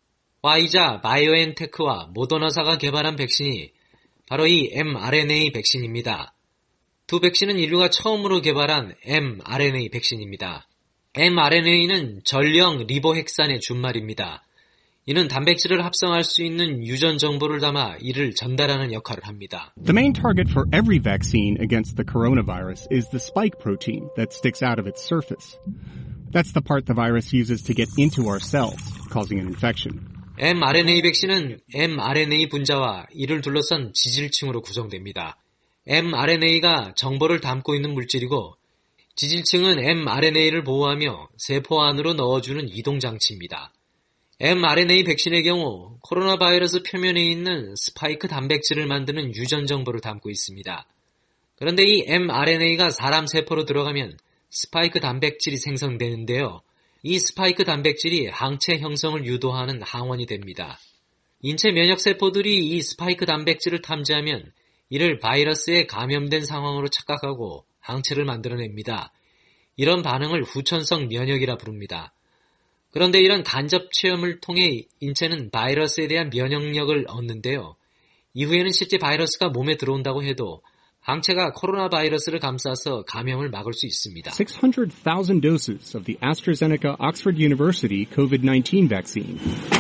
화이자, 바이오엔테크와 모더나사가 개발한 백신이 바로 이 mRNA 백신입니다. 두 백신은 인류가 처음으로 개발한 mRNA 백신입니다. mRNA는 전령 리보핵산의 준말입니다. 이는 단백질을 합성할 수 있는 유전 정보를 담아 이를 전달하는 역할을 합니다. The main target for every vaccine against the coronavirus is the spike protein that sticks out of its surface. That's the part the virus uses to get into our cells, causing an infection. mRNA 백신은 mRNA 분자와 이를 둘러싼 지질층으로 구성됩니다. mRNA가 정보를 담고 있는 물질이고 지질층은 mRNA를 보호하며 세포 안으로 넣어주는 이동장치입니다. mRNA 백신의 경우 코로나 바이러스 표면에 있는 스파이크 단백질을 만드는 유전 정보를 담고 있습니다. 그런데 이 mRNA가 사람 세포로 들어가면 스파이크 단백질이 생성되는데요. 이 스파이크 단백질이 항체 형성을 유도하는 항원이 됩니다. 인체 면역세포들이 이 스파이크 단백질을 탐지하면 이를 바이러스에 감염된 상황으로 착각하고 항체를 만들어냅니다. 이런 반응을 후천성 면역이라 부릅니다. 그런데 이런 간접 체험을 통해 인체는 바이러스에 대한 면역력을 얻는데요. 이후에는 실제 바이러스가 몸에 들어온다고 해도 항체가 코로나 바이러스를 감싸서 감염을 막을 수 있습니다. 600,000 doses of the AstraZeneca Oxford University COVID-19 vaccine.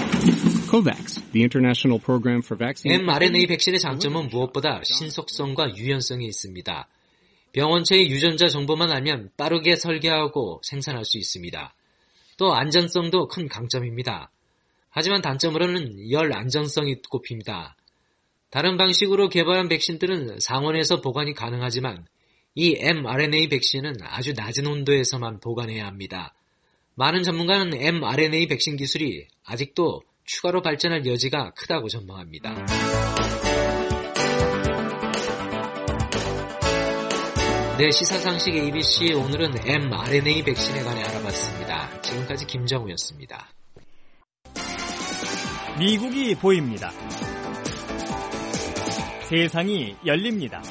COVAX, the international program for vaccine. mRNA 백신의 장점은 무엇보다 신속성과 유연성이 있습니다. 병원체의 유전자 정보만 알면 빠르게 설계하고 생산할 수 있습니다. 또 안전성도 큰 강점입니다. 하지만 단점으로는 열 안전성이 꼽힙니다. 다른 방식으로 개발한 백신들은 상온에서 보관이 가능하지만 이 mRNA 백신은 아주 낮은 온도에서만 보관해야 합니다. 많은 전문가는 mRNA 백신 기술이 아직도 추가로 발전할 여지가 크다고 전망합니다. 네, 시사상식 ABC 오늘은 mRNA 백신에 관해 알아봤습니다. 지금까지 김정우였습니다. 미국이 보입니다. 세상이 열립니다.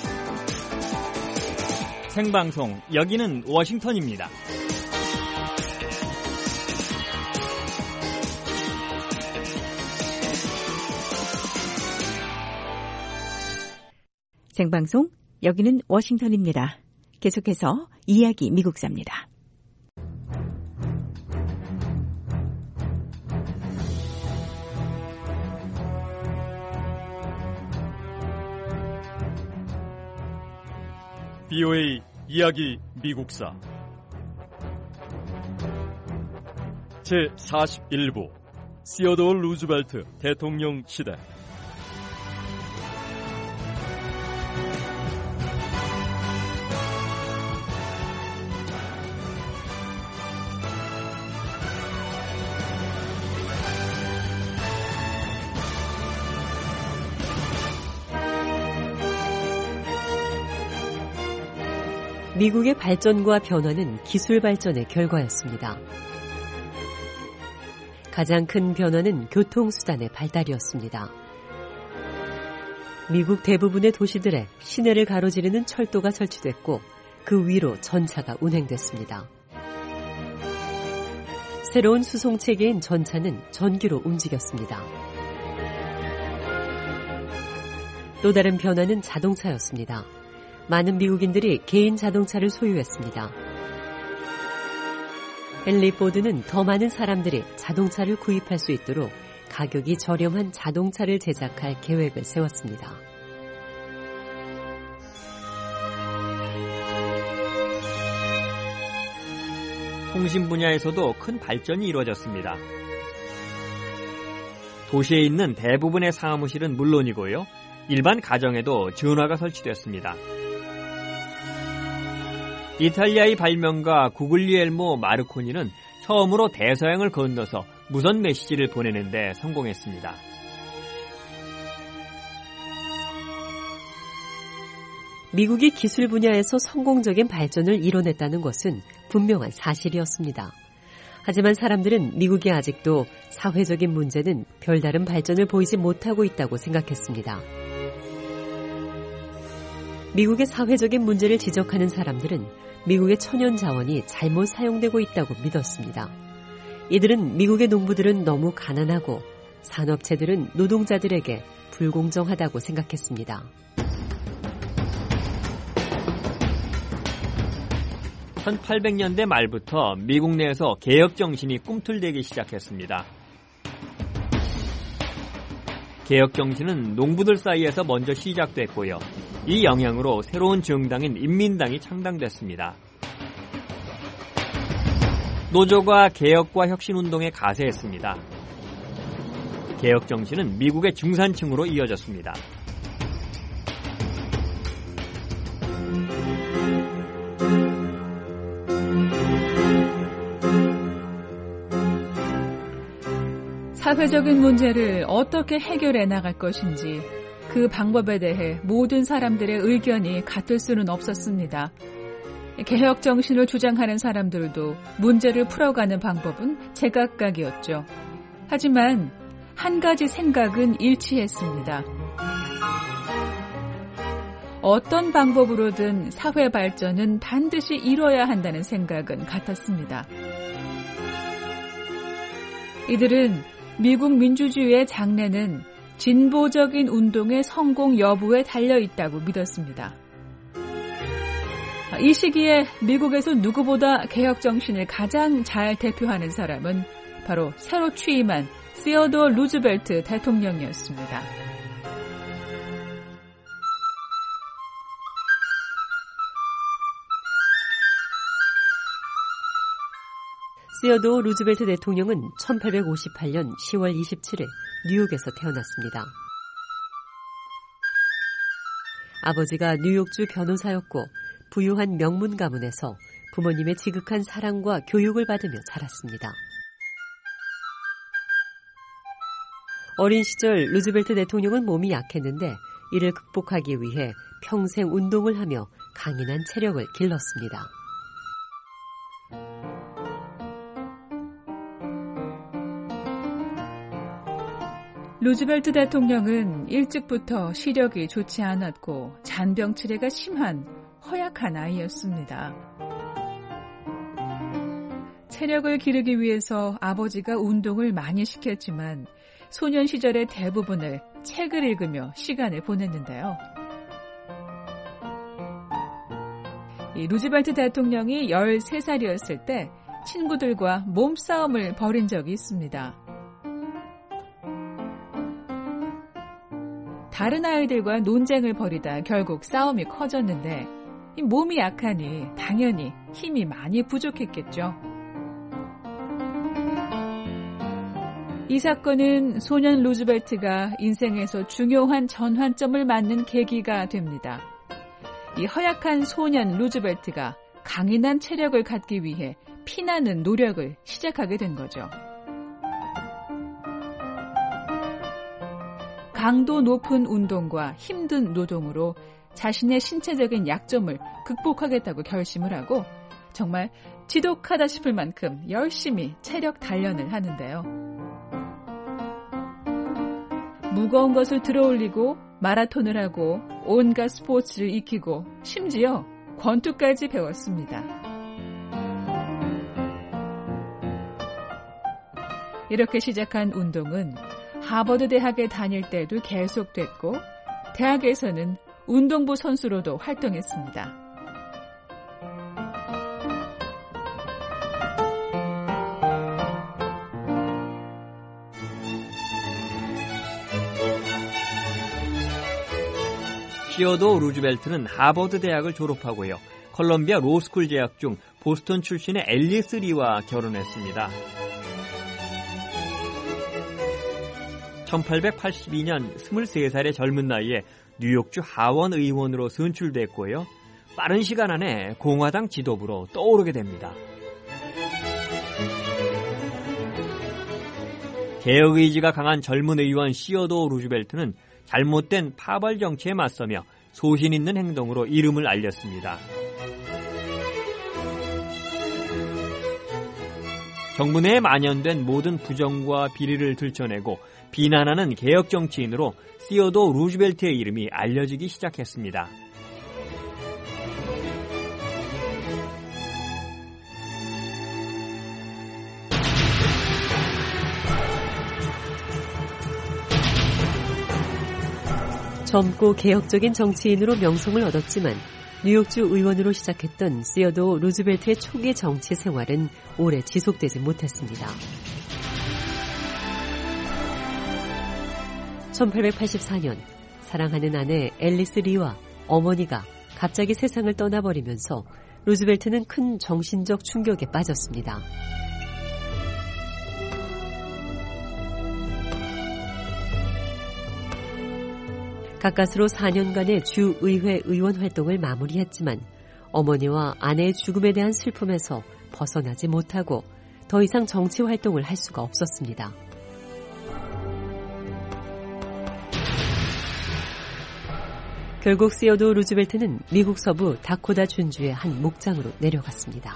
생방송, 여기는 워싱턴입니다. 생방송, 여기는 워싱턴입니다. 계속해서 이야기 미국사입니다. BOA 이야기 미국사 제41부 시어도어 루즈벨트 대통령 시대. 미국의 발전과 변화는 기술 발전의 결과였습니다. 가장 큰 변화는 교통수단의 발달이었습니다. 미국 대부분의 도시들에 시내를 가로지르는 철도가 설치됐고 그 위로 전차가 운행됐습니다. 새로운 수송체계인 전차는 전기로 움직였습니다. 또 다른 변화는 자동차였습니다. 많은 미국인들이 개인 자동차를 소유했습니다. 헨리 포드는 더 많은 사람들이 자동차를 구입할 수 있도록 가격이 저렴한 자동차를 제작할 계획을 세웠습니다. 통신 분야에서도 큰 발전이 이루어졌습니다. 도시에 있는 대부분의 사무실은 물론이고요. 일반 가정에도 전화가 설치됐습니다. 이탈리아의 발명가 구글리엘모 마르코니는 처음으로 대서양을 건너서 무선 메시지를 보내는 데 성공했습니다. 미국이 기술 분야에서 성공적인 발전을 이뤄냈다는 것은 분명한 사실이었습니다. 하지만 사람들은 미국이 아직도 사회적인 문제는 별다른 발전을 보이지 못하고 있다고 생각했습니다. 미국의 사회적인 문제를 지적하는 사람들은 미국의 천연 자원이 잘못 사용되고 있다고 믿었습니다. 이들은 미국의 농부들은 너무 가난하고 산업체들은 노동자들에게 불공정하다고 생각했습니다. 1800년대 말부터 미국 내에서 개혁 정신이 꿈틀대기 시작했습니다. 개혁 정신은 농부들 사이에서 먼저 시작됐고요. 이 영향으로 새로운 정당인 인민당이 창당됐습니다. 노조가 개혁과 혁신운동에 가세했습니다. 개혁 정신은 미국의 중산층으로 이어졌습니다. 사회적인 문제를 어떻게 해결해 나갈 것인지 그 방법에 대해 모든 사람들의 의견이 같을 수는 없었습니다. 개혁 정신을 주장하는 사람들도 문제를 풀어가는 방법은 제각각이었죠. 하지만 한 가지 생각은 일치했습니다. 어떤 방법으로든 사회 발전은 반드시 이뤄야 한다는 생각은 같았습니다. 이들은 미국 민주주의의 장래는 진보적인 운동의 성공 여부에 달려있다고 믿었습니다. 이 시기에 미국에서 누구보다 개혁 정신을 가장 잘 대표하는 사람은 바로 새로 취임한 시어도어 루즈벨트 대통령이었습니다. 시어도어 루즈벨트 대통령은 1858년 10월 27일 뉴욕에서 태어났습니다. 아버지가 뉴욕주 변호사였고 부유한 명문 가문에서 부모님의 지극한 사랑과 교육을 받으며 자랐습니다. 어린 시절 루즈벨트 대통령은 몸이 약했는데 이를 극복하기 위해 평생 운동을 하며 강인한 체력을 길렀습니다. 루즈벨트 대통령은 일찍부터 시력이 좋지 않았고 잔병 치레가 심한 허약한 아이였습니다. 체력을 기르기 위해서 아버지가 운동을 많이 시켰지만 소년 시절의 대부분을 책을 읽으며 시간을 보냈는데요. 이 루즈벨트 대통령이 13살이었을 때 친구들과 몸싸움을 벌인 적이 있습니다. 다른 아이들과 논쟁을 벌이다 결국 싸움이 커졌는데 몸이 약하니 당연히 힘이 많이 부족했겠죠. 이 사건은 소년 루즈벨트가 인생에서 중요한 전환점을 맞는 계기가 됩니다. 이 허약한 소년 루즈벨트가 강인한 체력을 갖기 위해 피나는 노력을 시작하게 된 거죠. 강도 높은 운동과 힘든 노동으로 자신의 신체적인 약점을 극복하겠다고 결심을 하고 정말 지독하다 싶을 만큼 열심히 체력 단련을 하는데요. 무거운 것을 들어올리고 마라톤을 하고 온갖 스포츠를 익히고 심지어 권투까지 배웠습니다. 이렇게 시작한 운동은 하버드 대학에 다닐 때도 계속됐고 대학에서는 운동부 선수로도 활동했습니다. 시어도어 루즈벨트는 하버드 대학을 졸업하고요. 컬럼비아 로스쿨 재학 중 보스턴 출신의 앨리스 리와 결혼했습니다. 1882년 23살의 젊은 나이에 뉴욕주 하원 의원으로 선출됐고요. 빠른 시간 안에 공화당 지도부로 떠오르게 됩니다. 개혁 의지가 강한 젊은 의원 시어도어 루즈벨트는 잘못된 파벌 정치에 맞서며 소신 있는 행동으로 이름을 알렸습니다. 정부 내에 만연된 모든 부정과 비리를 들춰내고 비난하는 개혁 정치인으로 시어도어 루즈벨트의 이름이 알려지기 시작했습니다. 젊고 개혁적인 정치인으로 명성을 얻었지만 뉴욕주 의원으로 시작했던 시어도어 루즈벨트의 초기 정치 생활은 오래 지속되지 못했습니다. 1884년 사랑하는 아내 앨리스 리와 어머니가 갑자기 세상을 떠나버리면서 루즈벨트는 큰 정신적 충격에 빠졌습니다. 가까스로 4년간의 주의회 의원 활동을 마무리했지만 어머니와 아내의 죽음에 대한 슬픔에서 벗어나지 못하고 더 이상 정치 활동을 할 수가 없었습니다. 결국 시어도어 루즈벨트는 미국 서부 다코다 준주의 한 목장으로 내려갔습니다.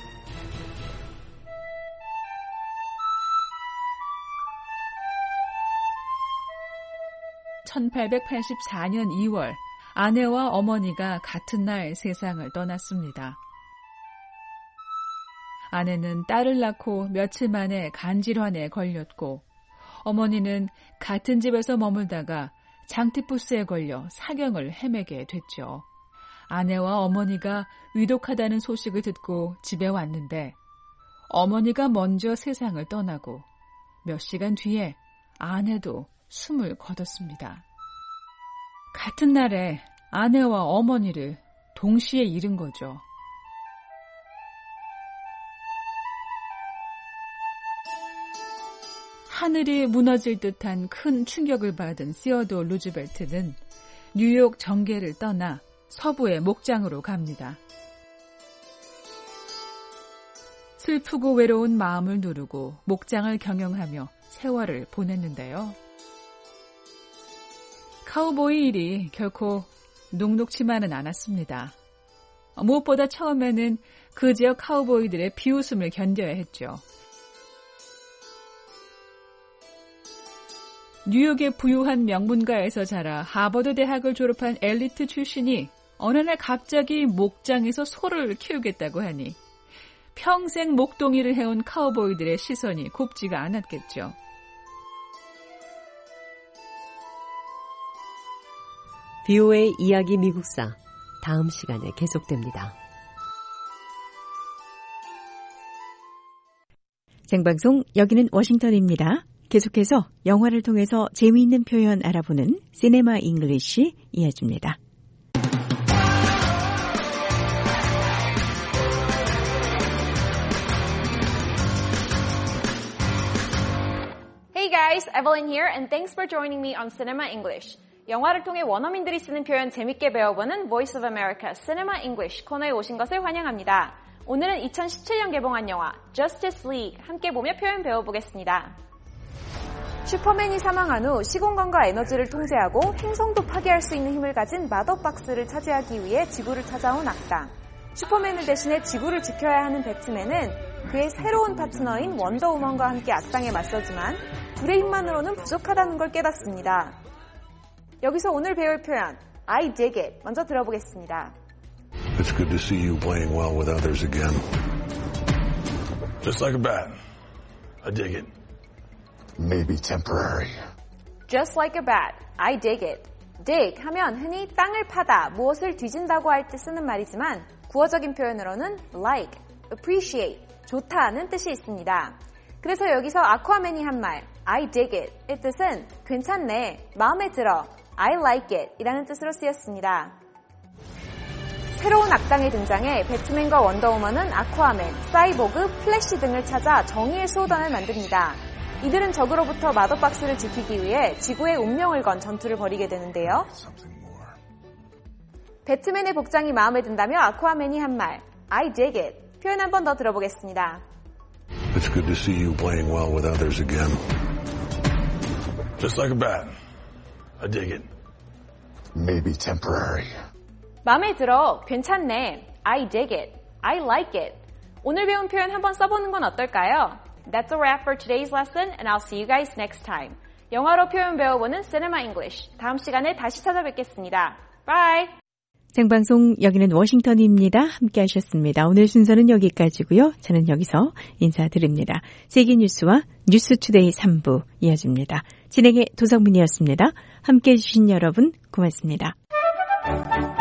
(1884년 2월) 아내와 어머니가 같은 날 세상을 떠났습니다. 아내는 딸을 낳고 며칠 만에 간질환에 걸렸고 어머니는 같은 집에서 머물다가 장티푸스에 걸려 사경을 헤매게 됐죠. 아내와 어머니가 위독하다는 소식을 듣고 집에 왔는데 어머니가 먼저 세상을 떠나고 몇 시간 뒤에 아내도 숨을 거뒀습니다. 같은 날에 아내와 어머니를 동시에 잃은 거죠. 하늘이 무너질 듯한 큰 충격을 받은 시어도어 루즈벨트는 뉴욕 정계를 떠나 서부의 목장으로 갑니다. 슬프고 외로운 마음을 누르고 목장을 경영하며 세월을 보냈는데요. 카우보이 일이 결코 녹록지만은 않았습니다. 무엇보다 처음에는 그 지역 카우보이들의 비웃음을 견뎌야 했죠. 뉴욕의 부유한 명문가에서 자라 하버드 대학을 졸업한 엘리트 출신이 어느 날 갑자기 목장에서 소를 키우겠다고 하니 평생 목동이를 해온 카우보이들의 시선이 곱지가 않았겠죠. VOA 이야기 미국사 다음 시간에 계속됩니다. 생방송 여기는 워싱턴입니다. 계속해서 영화를 통해서 재미있는 표현 알아보는 시네마 잉글리시 이어집니다. Hey guys, Evelyn here and thanks for joining me on Cinema English. 영화를 통해 원어민들이 쓰는 표현 재밌게 배워보는 Voice of America Cinema English 코너에 오신 것을 환영합니다. 오늘은 2017년 개봉한 영화 Justice League 함께 보며 표현 배워보겠습니다. 슈퍼맨이 사망한 후 시공간과 에너지를 통제하고 행성도 파괴할 수 있는 힘을 가진 마더박스를 차지하기 위해 지구를 찾아온 악당. 슈퍼맨을 대신해 지구를 지켜야 하는 배트맨은 그의 새로운 파트너인 원더우먼과 함께 악당에 맞서지만 둘의 힘만으로는 부족하다는 걸 깨닫습니다. 여기서 오늘 배울 표현 I dig it 먼저 들어보겠습니다. It's good to see you playing well with others again. Just like a bat. I dig it. Maybe temporary. Just like a bat. I dig it. dig 하면 흔히 땅을 파다, 무엇을 뒤진다고 할 때 쓰는 말이지만 구어적인 표현으로는 like, appreciate, 좋다는 뜻이 있습니다. 그래서 여기서 아쿠아맨이 한 말 I dig it의 뜻은 괜찮네, 마음에 들어, I like it 이라는 뜻으로 쓰였습니다. 새로운 악당의 등장에 배트맨과 원더우먼은 아쿠아맨, 사이보그, 플래시 등을 찾아 정의의 수호단을 만듭니다. 이들은 적으로부터 마더박스를 지키기 위해 지구의 운명을 건 전투를 벌이게 되는데요. 배트맨의 복장이 마음에 든다며 아쿠아맨이 한 말 I dig it 표현 한 번 더 들어보겠습니다. It's good to see you playing well with others again. Just like a bat. I dig it. Maybe temporary. 마음에 들어, 괜찮네, I dig it, I like it. 오늘 배운 표현 한번 써보는 건 어떨까요? That's a wrap for today's lesson and I'll see you guys next time. 영어로 표현 배워보는 Cinema English. 다음 시간에 다시 찾아뵙겠습니다. Bye! 생방송 여기는 워싱턴입니다. 함께 하셨습니다. 오늘 순서는 여기까지고요. 저는 여기서 인사드립니다. 세계뉴스와 뉴스투데이 3부 이어집니다. 진행의 도성문이었습니다. 함께해 주신 여러분 고맙습니다.